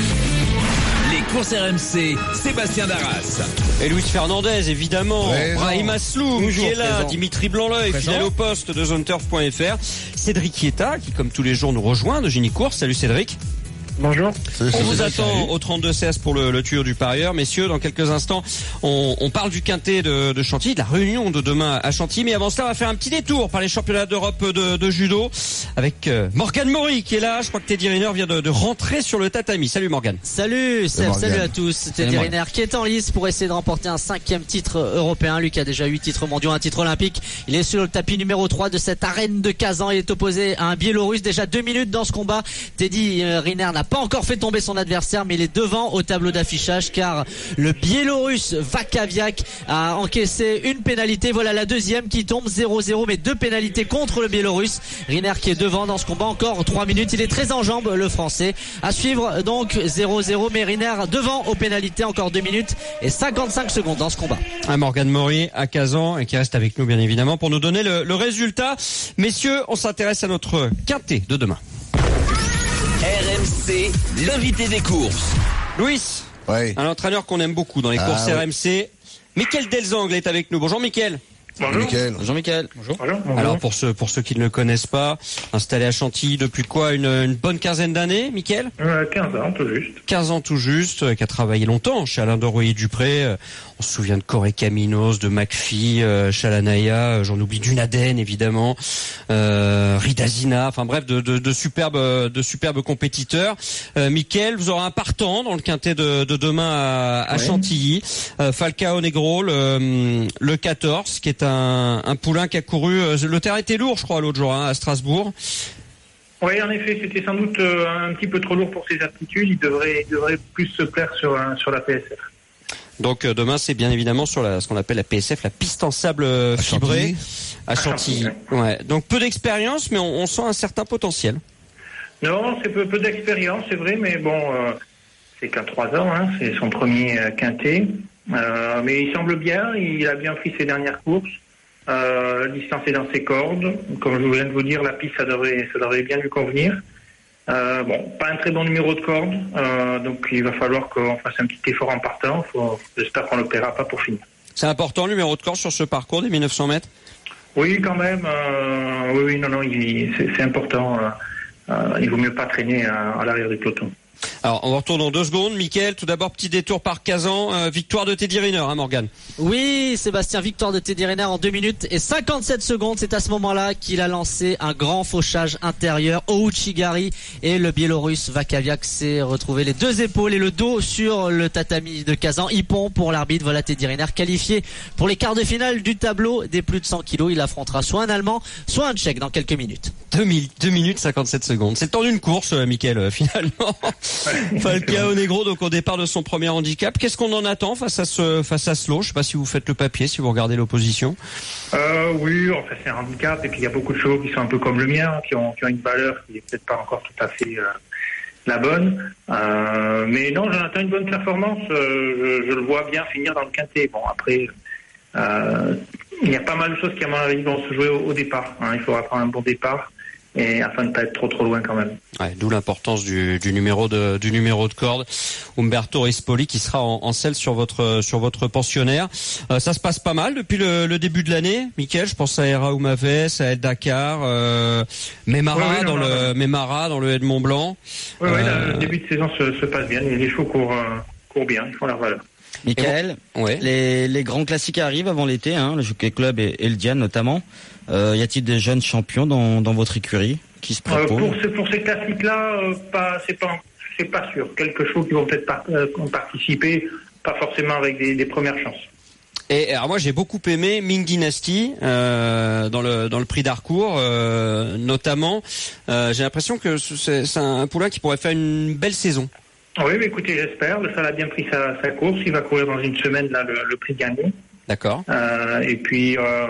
Les courses R M C, Sébastien Darras. Et Luis Fernandez, évidemment. Présent. Brahim Asloum, qui est là. Présent. Dimitri Blanc-L'Oeil, fidèle au poste de zone turf point F R. Cédric Chieta, qui comme tous les jours nous rejoint de Génie Course. Salut Cédric. Bonjour. Salut, On salut, vous salut. attend au trente-deux seize pour le, le tuyau du parieur. Messieurs, dans quelques instants, on, on parle du quintet de, de Chantilly, de la réunion de demain à Chantilly. Mais avant cela, on va faire un petit détour par les championnats d'Europe de, de judo avec euh, Morgane Maury qui est là. Je crois que Teddy Riner vient de, de rentrer sur le tatami. Salut Morgane. Salut Seb, salut à tous. Teddy Riner qui est en lice pour essayer de remporter un cinquième titre européen. Lui qui a déjà huit titres mondiaux, un titre olympique. Il est sur le tapis numéro trois de cette arène de Kazan. Il est opposé à un Biélorusse. Déjà deux minutes dans ce combat. Teddy Riner n'a pas encore fait tomber son adversaire, mais il est devant au tableau d'affichage car le Biélorusse Vakaviak a encaissé une pénalité. Voilà la deuxième qui tombe zéro zéro, mais deux pénalités contre le Biélorusse. Riner qui est devant dans ce combat, encore trois minutes. Il est très en jambes, le Français. À suivre donc zéro zéro, mais Riner devant aux pénalités, encore deux minutes et cinquante-cinq secondes dans ce combat. Un Morgane Maury à Kazan et qui reste avec nous bien évidemment pour nous donner le, le résultat. Messieurs, on s'intéresse à notre quintet de demain. R M C, l'invité des courses. Louis, Ouais. un entraîneur qu'on aime beaucoup dans les Ah, courses oui. R M C. Mickaël Delzangle est avec nous. Bonjour Mickaël. Bonjour. Mickaël. Bonjour Mickaël. Bonjour. Bonjour. Bonjour. Alors pour ceux pour ceux qui ne le connaissent pas, installé à Chantilly depuis quoi, une, une bonne quinzaine d'années, Mickaël? Euh, quinze ans, tout juste. quinze ans tout juste, euh, qui a travaillé longtemps chez Alain Doroyer-Dupré. Euh, on se souvient de Corée Caminos, de McPhee, euh, Chalanaya, euh, j'en oublie Dunaden évidemment, euh, Ridazina, enfin bref, de, de, de superbes de superbes compétiteurs. Euh, Mickaël, vous aurez un partant dans le quintet de, de demain à, à Ouais. Chantilly. Euh, Falcao Negro, le, le quatorze, qui est un, un poulain qui a couru. euh, Le terrain était lourd, je crois, l'autre jour hein, à Strasbourg. Oui, en effet, c'était sans doute euh, un petit peu trop lourd pour ses aptitudes. Il devrait, il devrait plus se plaire sur, un- sur la P S F. Donc euh, demain, c'est bien évidemment sur la, ce qu'on appelle la P S F, la piste en sable euh, À fibrée Chantilly. à Chantilly. Ouais. Donc peu d'expérience, mais on, on sent un certain potentiel. Non, c'est peu, peu d'expérience, c'est vrai, mais bon, euh, c'est qu'à trois ans, hein, c'est son premier euh, quintet. Euh, mais il semble bien, il a bien pris ses dernières courses. Euh, la distance est dans ses cordes. Comme je viens de vous dire, la piste, ça devrait, ça devrait bien lui convenir. Euh, bon, pas un très bon numéro de corde, euh, donc il va falloir qu'on fasse un petit effort en partant. Faut, j'espère qu'on ne le paiera pas pour finir. C'est important, le numéro de corps sur ce parcours des mille neuf cents mètres. Oui, quand même. Euh, oui, oui, non, non, il, c'est, c'est important. Euh, euh, il vaut mieux pas traîner à, à l'arrière du peloton. Alors, on retourne en deux secondes. Mickaël, tout d'abord, petit détour par Kazan. Euh, victoire de Teddy Riner, hein, Morgane. Oui, Sébastien, victoire de Teddy Riner en deux minutes et cinquante-sept secondes. C'est à ce moment-là qu'il a lancé un grand fauchage intérieur. Ouchigari et le Biélorusse Vakaviak s'est retrouvé les deux épaules et le dos sur le tatami de Kazan. Hippon pour l'arbitre. Voilà Teddy Riner qualifié pour les quarts de finale du tableau des plus de cent kilos. Il affrontera soit un Allemand, soit un Tchèque dans quelques minutes. deux minutes cinquante-sept secondes. C'est le temps d'une course, euh, Mickaël, euh, finalement. Falcao Negro, donc au départ de son premier handicap. Qu'est-ce qu'on en attend face à ce face à ce lot? Je sais pas si vous faites le papier, si vous regardez l'opposition. Euh, oui, en fait c'est un handicap et puis il y a beaucoup de chevaux qui sont un peu comme le mien, qui ont, qui ont une valeur qui est peut-être pas encore tout à fait euh, la bonne. Euh, mais non, j'en attends une bonne performance. Euh, je, je le vois bien finir dans le quintet. Bon après, euh, il y a pas mal de choses qui à mon avis vont se jouer au, au départ. Hein. Il faudra prendre un bon départ. Et afin de ne pas être trop trop loin quand même. Ouais, d'où l'importance du, du numéro de du numéro de corde, Umberto Rispoli, qui sera en, en selle sur votre sur votre pensionnaire. Euh, ça se passe pas mal depuis le, le début de l'année, Mickaël. Je pense à Era Oumaves, à El Dakar, euh, Memara ouais, ouais, dans non, le non. Memara dans le Edmond Blanc. Oui, euh, ouais, le début de saison se, se passe bien. Les chevaux courent, euh, courent bien, ils font leur valeur. Mickaël, bon, ouais. les, les grands classiques arrivent avant l'été, hein, le Jockey Club et, et le Diane notamment. Euh, y a-t-il des jeunes champions dans, dans votre écurie qui se Euh, proposent? pour, ce, pour ces classiques-là, euh, pas, c'est pas, c'est pas sûr. Quelques chevaux qui vont peut-être par, euh, participer, pas forcément avec des, des premières chances. Et alors moi j'ai beaucoup aimé Ming Dynasty euh, dans le dans le prix d'Harcourt euh, notamment. Euh, j'ai l'impression que c'est, c'est un poulain qui pourrait faire une belle saison. Oui, mais écoutez, j'espère. Le Sal a bien pris sa, sa course. Il va courir dans une semaine là le, le prix gagné. D'accord. Euh, et puis euh,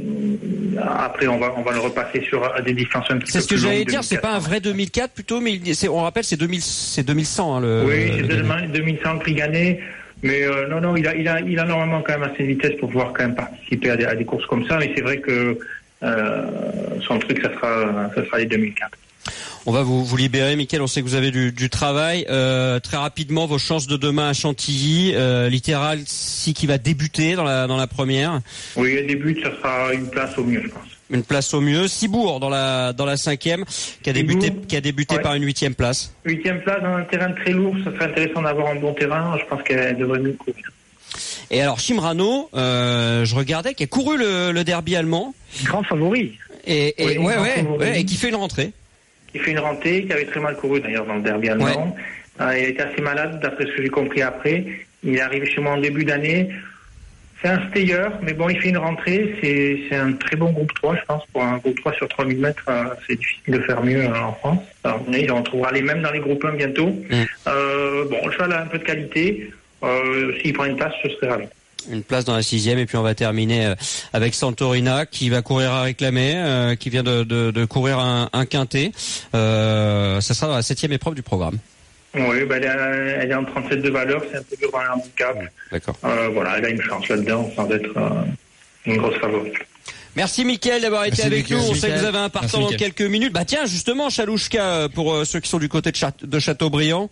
après, on va on va le repasser sur à des distances un petit C'est peu ce que plus j'allais longues, dire. C'est pas un vrai deux mille quatre plutôt, mais il- c'est, on rappelle c'est deux mille c'est deux mille cent hein, le. Oui, c'est le- deux mille cent le prix gagné. Mais euh, non, non, il a, il a, il a normalement quand même assez de vitesse pour pouvoir quand même participer à des, à des courses comme ça. Mais c'est vrai que euh, son truc, ça sera, ça sera les deux mille quatre. On va vous, vous libérer, Mickaël. On sait que vous avez du, du travail. Euh, très rapidement, vos chances de demain à Chantilly. Euh, Littéral, si qui va débuter dans la dans la première. Oui, au début, ça sera une place au mieux, je pense. Une place au mieux. Cibourg dans la dans la cinquième, qui a débuté Cibourg, qui a débuté ouais. par une huitième place. Huitième place dans un terrain très lourd, ça serait intéressant d'avoir un bon terrain. Je pense qu'elle devrait mieux courir. Et alors Shimrano, euh, je regardais, qui a couru le, le derby allemand. Grand favori. Et, et Oui, ouais grand ouais, favori. ouais et qui fait une rentrée. Il fait une rentrée, qui avait très mal couru d'ailleurs dans le derby allemand. Ouais. Euh, il était assez malade, d'après ce que j'ai compris après. Il est arrivé chez moi en début d'année. C'est un stayer, mais bon, il fait une rentrée. C'est, c'est un très bon groupe trois, je pense. Pour un groupe trois sur trois mille mètres, euh, c'est difficile de faire mieux euh, en France. Alors, il en trouvera les mêmes dans les groupes un bientôt. Mm. Euh, bon, le cheval a un peu de qualité. Euh, s'il prend une place, je serais ravi. Une place dans la sixième et puis on va terminer euh, avec Santorina qui va courir à réclamer, euh, qui vient de, de, de courir un, un quintet. Euh, ça sera dans la septième épreuve du programme. Oui, ben elle, est, elle est en trente-sept de valeur, c'est un peu dur dans le handicap. D'accord. Euh, voilà, elle a une chance là-dedans sans être euh, une grosse favorite. Merci Mickaël d'avoir été Merci, avec Mickaël. nous. On Merci, sait que vous Mickaël. avez un partant Merci, dans Mickaël. quelques minutes. Bah tiens, justement, Chalouchka pour euh, ceux qui sont du côté de, Châte- de Châteaubriand.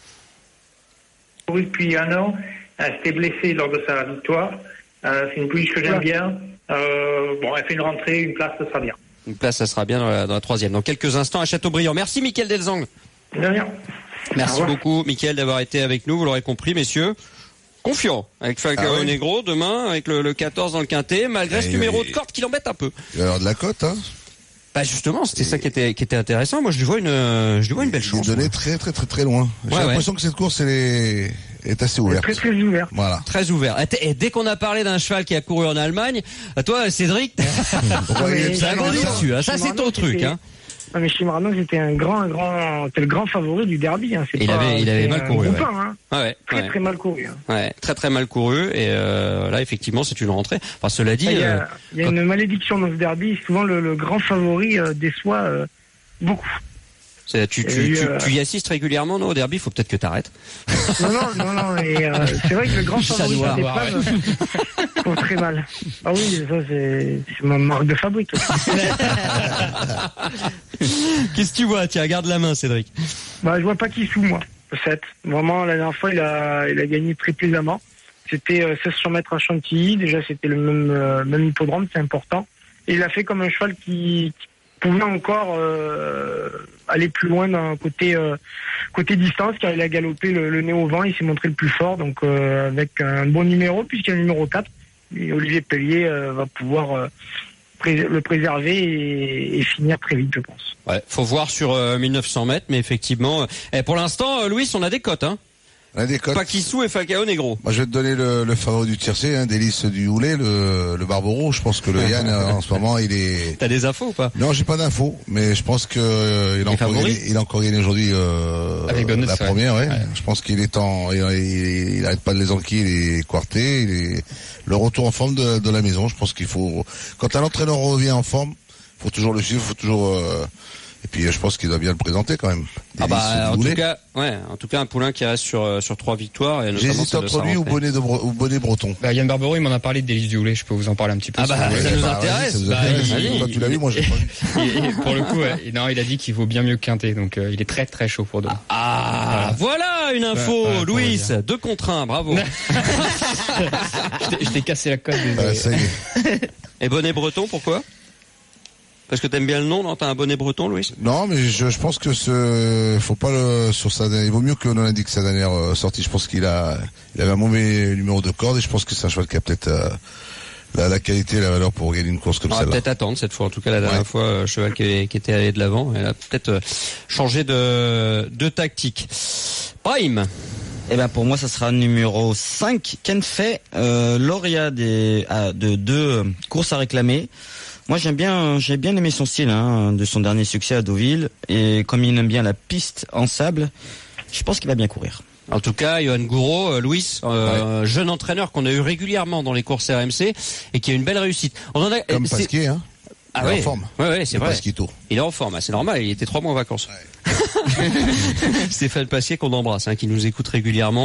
Oui, depuis un an, elle s'était blessée lors de sa victoire. Euh, c'est une pouliche que j'aime bien. Euh, bon, elle fait une rentrée, une place, ça sera bien. Une place, ça sera bien dans la, dans la troisième. Dans quelques instants à Châteaubriand. Merci Mickaël Delzang. De rien. Merci Au revoir. beaucoup Mickaël d'avoir été avec nous. Vous l'aurez compris, messieurs. Confiant avec Falcao Ah ouais. Negro demain, avec le, le quatorze dans le quintet, malgré Et ce numéro oui. de corde qui l'embête un peu. Il va y avoir de la cote, hein. Bah justement, c'était ça qui était qui était intéressant. Moi, je lui vois une je lui vois une belle Il est chance. donné moi. très très très très loin. J'ai Ouais, l'impression que cette course elle est, est assez ouverte. Très très ouvert. Voilà. Très ouvert. Et, t- et dès qu'on a parlé d'un cheval qui a couru en Allemagne, à toi Cédric, Pourquoi il est- ça a grandi dessus. Hein. Ça c'est ton truc. Hein. Non, mais Shimrano, c'était un grand, un grand, c'était le grand favori du derby. Hein. C'est Il pas, avait- il avait c'est mal un couru, groupe ouais. un, hein. Ah ouais, Très ouais. très mal couru. Hein. Ouais, très très mal couru. Et euh, là, effectivement, c'est une rentrée. Enfin, cela dit, Il y euh, a, il y a une malédiction dans ce derby. Souvent, le, le grand favori euh, déçoit euh, beaucoup. c'est- tu, tu, Et, tu, euh, tu y assistes régulièrement, non, au derby. Faut peut-être que t'arrêtes. Non, non, non, non. Et euh, c'est vrai que le grand Ça favori doit par avoir, l'épreuve court très mal. Ah oui, ça c'est, c'est ma marque de fabrique. Qu'est-ce que tu vois? Tiens, garde la main, Cédric. Bah, je vois pas qui sous moi. sept. Vraiment, la dernière fois, il a, il a gagné très plaisamment. C'était euh, seize cents mètres à Chantilly. Déjà, c'était le même, euh, même hippodrome, c'est important. Et il l'a fait comme un cheval qui, qui pouvait encore euh, aller plus loin d'un côté euh, côté distance, car il a galopé le, le nez au vent, il s'est montré le plus fort, donc euh, avec un bon numéro, puisqu'il y a un numéro quatre. Et Olivier Pellier euh, va pouvoir euh, pré- le préserver et, et finir très vite, je pense. Ouais, faut voir sur euh, mille neuf cents mètres, mais effectivement, euh, pour l'instant, euh, Louis, on a des cotes, hein. On a des cotes. Pakissou et Falcao Negro. Moi, je vais te donner le, le favori du tiercé, hein, Délice du Houlet, le, le Barbaro. Je pense que le Yann, en ce moment, il est... T'as des infos ou pas? Non, j'ai pas d'infos, mais je pense que euh, il a encore gagné, il a encore gagné aujourd'hui, euh, Avec Bonus, la ouais. première, ouais. Ouais. Je pense qu'il est en, il, il, il arrête pas de les enquiller, il est quarté, il est, le retour en forme de, de la maison. Je pense qu'il faut, quand un entraîneur revient en forme, faut toujours le suivre, faut toujours, euh, et puis je pense qu'il doit bien le présenter quand même. Ah bah, en Houlet. tout cas, ouais, en tout cas, un poulain qui reste sur, euh, sur trois victoires, et notamment J'hésite celle de entre lui ou Saint-Rentré. Bonnet de Bre- ou Bonnet Breton. Bah, Yann Barbero, il m'en a parlé de Délice du Houlet. Je peux vous en parler un petit peu. Ah si bah, vous voulez. ça nous Bah, intéresse. vas-y, ça nous Bah, intéresse. allez. Toi, tu l'as vu, moi, j'ai pas vu. Et, et pour le coup, ouais, non, il a dit qu'il vaut bien mieux que Quintet, donc euh, il est très très chaud pour demain. Ah, voilà une info, Ouais, ouais, Louis, comment dire. deux contre un, bravo. je t'ai- je t'ai cassé la cote. Ah, désolé. ça y est. Et bonnet breton, pourquoi? Parce que t'aimes bien le nom, non? T'as un bonnet breton, Louis? Non, mais je, je pense que ce, faut pas le, sur sa, il vaut mieux que l'on indique sa dernière euh, sortie. Je pense qu'il a, il avait un mauvais numéro de corde et je pense que c'est un cheval qui a peut-être euh, la, la qualité et la valeur pour gagner une course comme On va celle-là. peut-être attendre cette fois. En tout cas, la dernière Ouais. fois, euh, cheval qui, qui était allé de l'avant, elle a peut-être euh, changé de, de tactique. Prime. Eh ben pour moi ça sera numéro cinq, Kenfei, euh, lauréat des ah, de deux euh, courses à réclamer. Moi j'aime bien j'ai bien aimé son style hein, de son dernier succès à Deauville et comme il aime bien la piste en sable, je pense qu'il va bien courir. En tout cas, Johan Gouraud, euh, Louis, euh, ouais. jeune entraîneur qu'on a eu régulièrement dans les courses R M C et qui a une belle réussite. On en a Comme c'est... Pasquier, hein. Ah il ouais. est en forme. Ouais, ouais, c'est le vrai. Pasquito. Il est en forme, c'est normal. Il était trois mois en vacances. Ouais. Stéphane Passier qu'on embrasse, hein, qui nous écoute régulièrement.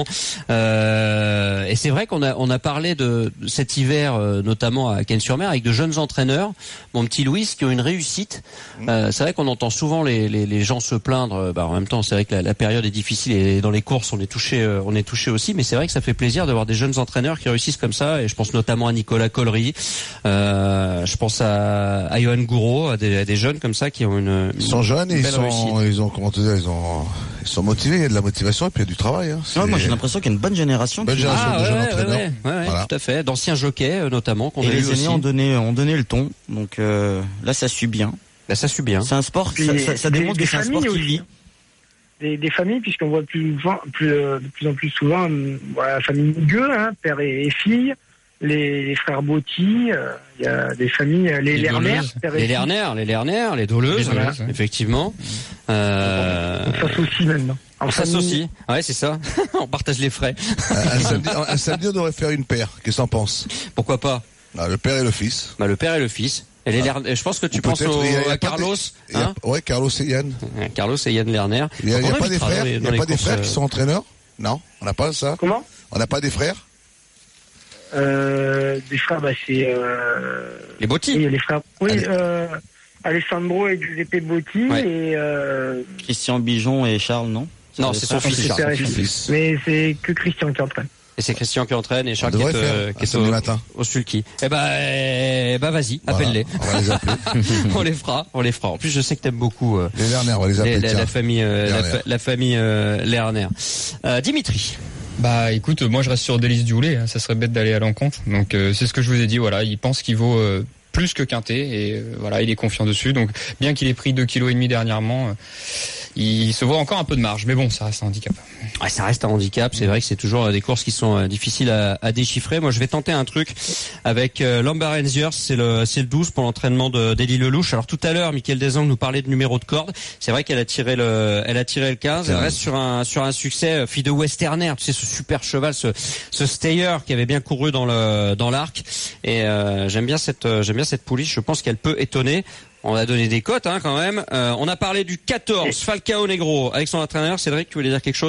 Euh, et c'est vrai qu'on a on a parlé de cet hiver, euh, notamment à Cannes-sur-Mer, avec de jeunes entraîneurs, mon petit Louis, qui ont une réussite. Euh, c'est vrai qu'on entend souvent les, les, les gens se plaindre. Bah, en même temps, c'est vrai que la, la période est difficile et dans les courses, on est touché, euh, on est touché aussi. Mais c'est vrai que ça fait plaisir d'avoir des jeunes entraîneurs qui réussissent comme ça. Et je pense notamment à Nicolas Collery. Euh, je pense à, à Johan Gouraud, à des, à des jeunes comme ça qui ont une, une ils sont jeunes et ils sont, réussite. ils ont, comment te dire, ils ont, ils sont motivés, il y a de la motivation et puis il y a du travail, hein. Non, moi j'ai l'impression qu'il y a une bonne génération. Bonne qui... génération ah, de ouais, jeunes ouais, entraîneurs. ouais, ouais, ouais, voilà. tout à fait. D'anciens jockeys, euh, notamment, qu'on et a eu les aussi. aînés ont donné, ont donné le ton. Donc euh, là, ça suit bien. Là, ça suit bien. C'est un sport, Puis, ça, ça, ça des- démontre des que c'est un sport familles qui aussi. vit. Des, des familles, puisqu'on voit plus, souvent- plus, euh, de plus en plus souvent euh, voilà, la famille Gueux, hein, père et, et fille, les, les frères Botti, euh, il y a des familles, euh, les, Les Lerner, Doleuses. père et Les fille. Lerner, les Lerner, les Doleuses, Les Doleuses, ouais. effectivement. Euh, On s'associe maintenant. En on famille. s'associe. Ouais, c'est ça. On partage les frais. Un, un samedi, un samedi, on devrait faire une paire. Qu'est-ce que t'en penses? Pourquoi pas? Ah, le père et le fils. Bah, le père et le fils. Et les Ah. Lerner- je pense que tu Ou penses peut-être, au, il y a- il y a à pas Carlos. des- il y a- Hein ouais, Carlos et Yann. Ouais, Carlos et Yann Lerner. Il n'y a, il y a Donc, on pas des évitera frères, dans les- il y dans a les pas des courses, frères euh, qui sont entraîneurs? Non, on n'a pas ça. Comment On n'a pas des frères? euh, Des frères, bah, c'est... Euh, Les Botti. oui, les frères. Oui, Allez. euh, Alessandro et Giuseppe Botti, Ouais. et... Euh, Christian Bijon et Charles, non? Non, c'est son frère, fils. c'est Charles. père et Son fils. fils. Mais c'est que Christian qui entraîne. Et c'est Christian qui entraîne et Charles On qui est, devrait euh, faire qui un est samedi au, matin. au sulky. Eh ben, eh ben, vas-y, Voilà, appelle-les. on va les appeler. on les fera, on les fera. En plus, je sais que t'aimes beaucoup euh, Les Lerner, on va les appeler. les- la, tiens. la famille, euh, la, Lerner. fa- la famille euh, Lerner. Euh, Dimitri. Bah écoute, moi je reste sur Délice du Houlet, hein, ça serait bête d'aller à l'encontre. Donc euh, c'est ce que je vous ai dit, voilà, il pense qu'il vaut euh, plus que Quintet et euh, voilà, il est confiant dessus. Donc bien qu'il ait pris deux kilos et demi dernièrement, euh, il se voit encore un peu de marge, mais bon, ça reste un handicap. Ouais, ça reste un handicap. C'est vrai que c'est toujours euh, des courses qui sont euh, difficiles à, à déchiffrer. Moi, je vais tenter un truc avec euh, Lambarenziers. C'est le, c'est le douze pour l'entraînement de d'Élie Lelouch. Alors tout à l'heure, Mickaël Desangles nous parlait de numéro de corde. C'est vrai qu'elle a tiré le, elle a tiré le quinze. Elle reste sur un, sur un succès. euh, Fille de Westerner. Tu sais, ce super cheval, ce, ce Stayer qui avait bien couru dans le, dans l'arc. Et euh, j'aime bien cette, euh, j'aime bien cette pouliche. Je pense qu'elle peut étonner. On a donné des cotes, hein, quand même. Euh, on a parlé du quatorze, Falcao Negro, avec son entraîneur. Cédric, tu voulais dire quelque chose?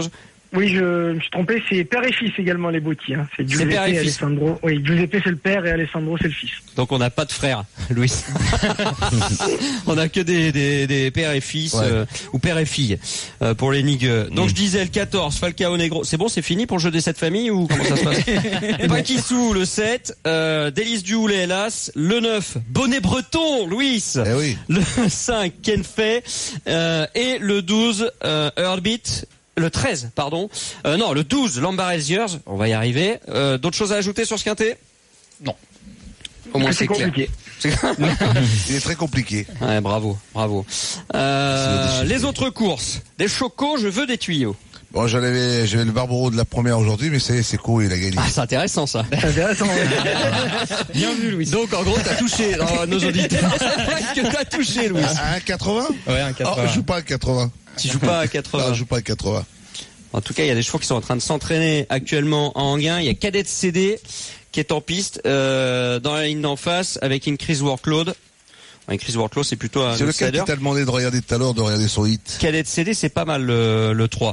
Oui, je me suis trompé, c'est père et fils également les Botti. Hein. C'est Giuseppe père et et fils. Alessandro. Oui, Giuseppe c'est le père et Alessandro c'est le fils. Donc on n'a pas de frères, Louis. On a que des, des, des pères et fils, Ouais. euh, ou pères et filles, euh, pour les Ligue. Donc Mm. je disais le quatorze, Falcao Negro. C'est bon, c'est fini pour le jeu des sept familles ou comment ça se passe? Paquissou, le sept, euh, Délice du Houlet, hélas. Le neuf, Bonnet Breton, Louis. Eh oui. Le cinq, Kenfei, euh, et le douze, euh, Heartbeat. Le treize, pardon. Euh, non, le douze, Lambaresiers. On va y arriver. Euh, d'autres choses à ajouter sur ce quintet? Non. Au moins C'est c'est clair. compliqué. Il est très compliqué. Ouais, bravo, bravo. Euh, les autres courses, des chocos, je veux des tuyaux. Bon, j'en avais, j'avais le Barbaro de la première aujourd'hui, mais c'est, c'est cool, il a gagné. Ah, c'est intéressant ça. C'est intéressant. Ouais. Bien vu, Louis. Donc en gros, t'as touché dans nos auditeurs. Est-ce que t'as touché, Louis? À un quatre-vingts? Ouais, un Oh, quatre-vingts. je joue pas à quatre-vingts. Tu joues pas à Non, quatre-vingts. je joue pas à quatre-vingts. En tout cas, il y a des chevaux qui sont en train de s'entraîner actuellement en Anguin. Il y a Cadet C D qui est en piste euh, dans la ligne d'en face avec une Chris Workload. Une Chris Workload, c'est plutôt un C'est lequel outsider. qui t'a demandé de regarder tout à l'heure, de regarder son hit? Cadet C D, c'est pas mal le, le trois.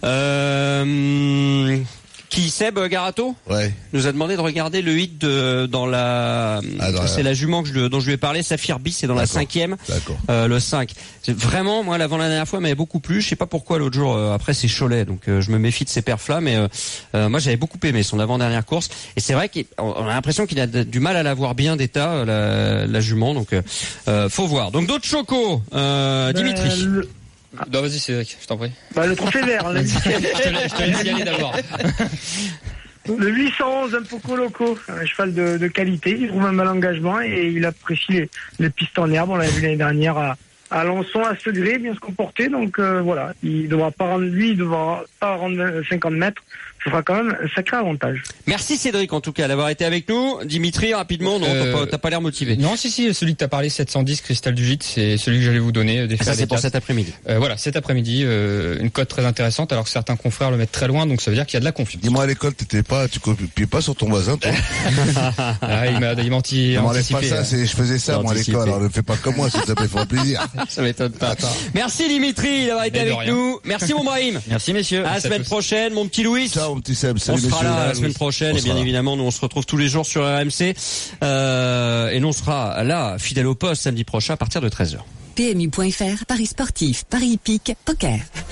Euh, qui Seb Garato Ouais. nous a demandé de regarder le hit de, dans la, Ah, dans c'est la- la jument que je, dont je lui ai parlé, Saphir B, c'est dans la D'accord. cinquième, D'accord. euh, le cinq. C'est vraiment, moi, l'avant la dernière fois, m'avait beaucoup plu. Je sais pas pourquoi l'autre jour, euh, après c'est Cholet, donc euh, je me méfie de ces perfs-là, mais euh, euh, moi j'avais beaucoup aimé son avant-dernière course. Et c'est vrai qu'on a l'impression qu'il a de- du mal à l'avoir bien d'état, euh, la, la jument, donc euh, euh, faut voir. Donc d'autres chocos, euh, Dimitri. Ben, le, Non, vas-y, Cédric, je t'en prie. bah, le trophée vert, on l'a dit. Je te, la- je te laisse y aller d'abord. Le huit cent onze, un Poco Loco, un cheval de, de qualité, il trouve un bel engagement et il apprécie les, les pistes en herbe. On l'avait vu l'année dernière à, à Alençon, à Segré, bien se comporter. Donc euh, voilà, il devra pas rendre, lui, il devra pas rendre cinquante mètres. Ce sera quand même un sacré avantage. Merci Cédric en tout cas d'avoir été avec nous. Dimitri, rapidement, non, Euh, t'as pas, t'as pas l'air motivé. Non, si, si, celui que t'as parlé, sept cent dix, Cristal du Gîte, c'est celui que j'allais vous donner. Des Ça fers c'est des pour quatre. cet après-midi. Euh, voilà, cet après-midi, euh, une cote très intéressante, alors que certains confrères le mettent très loin, donc ça veut dire qu'il y a de la confiance. Dis-moi à l'école, t'étais pas, tu copiais pas sur ton voisin, toi. Ah, il m'a il m'a anti- Ne m'enlève pas anticipé. ça, c'est, je faisais ça, moi, à Anticipé. l'école. Alors, ne fais pas comme moi, s'il te plaît, fais plaisir. Ça m'étonne pas. Merci Dimitri d'avoir été Mais de avec rien. nous. Merci mon Brahim. Merci messieurs. À la Merci à semaine tous. prochaine, mon petit Louis. Ciao, mon petit Seb. On Salut, sera messieurs. là la Louis. semaine prochaine On et bien sera là. évidemment nous on se retrouve tous les jours sur R M C euh, et nous on sera là fidèle au poste samedi prochain à partir de treize heures. P M U point F R, Paris sportif, Paris hippique, poker.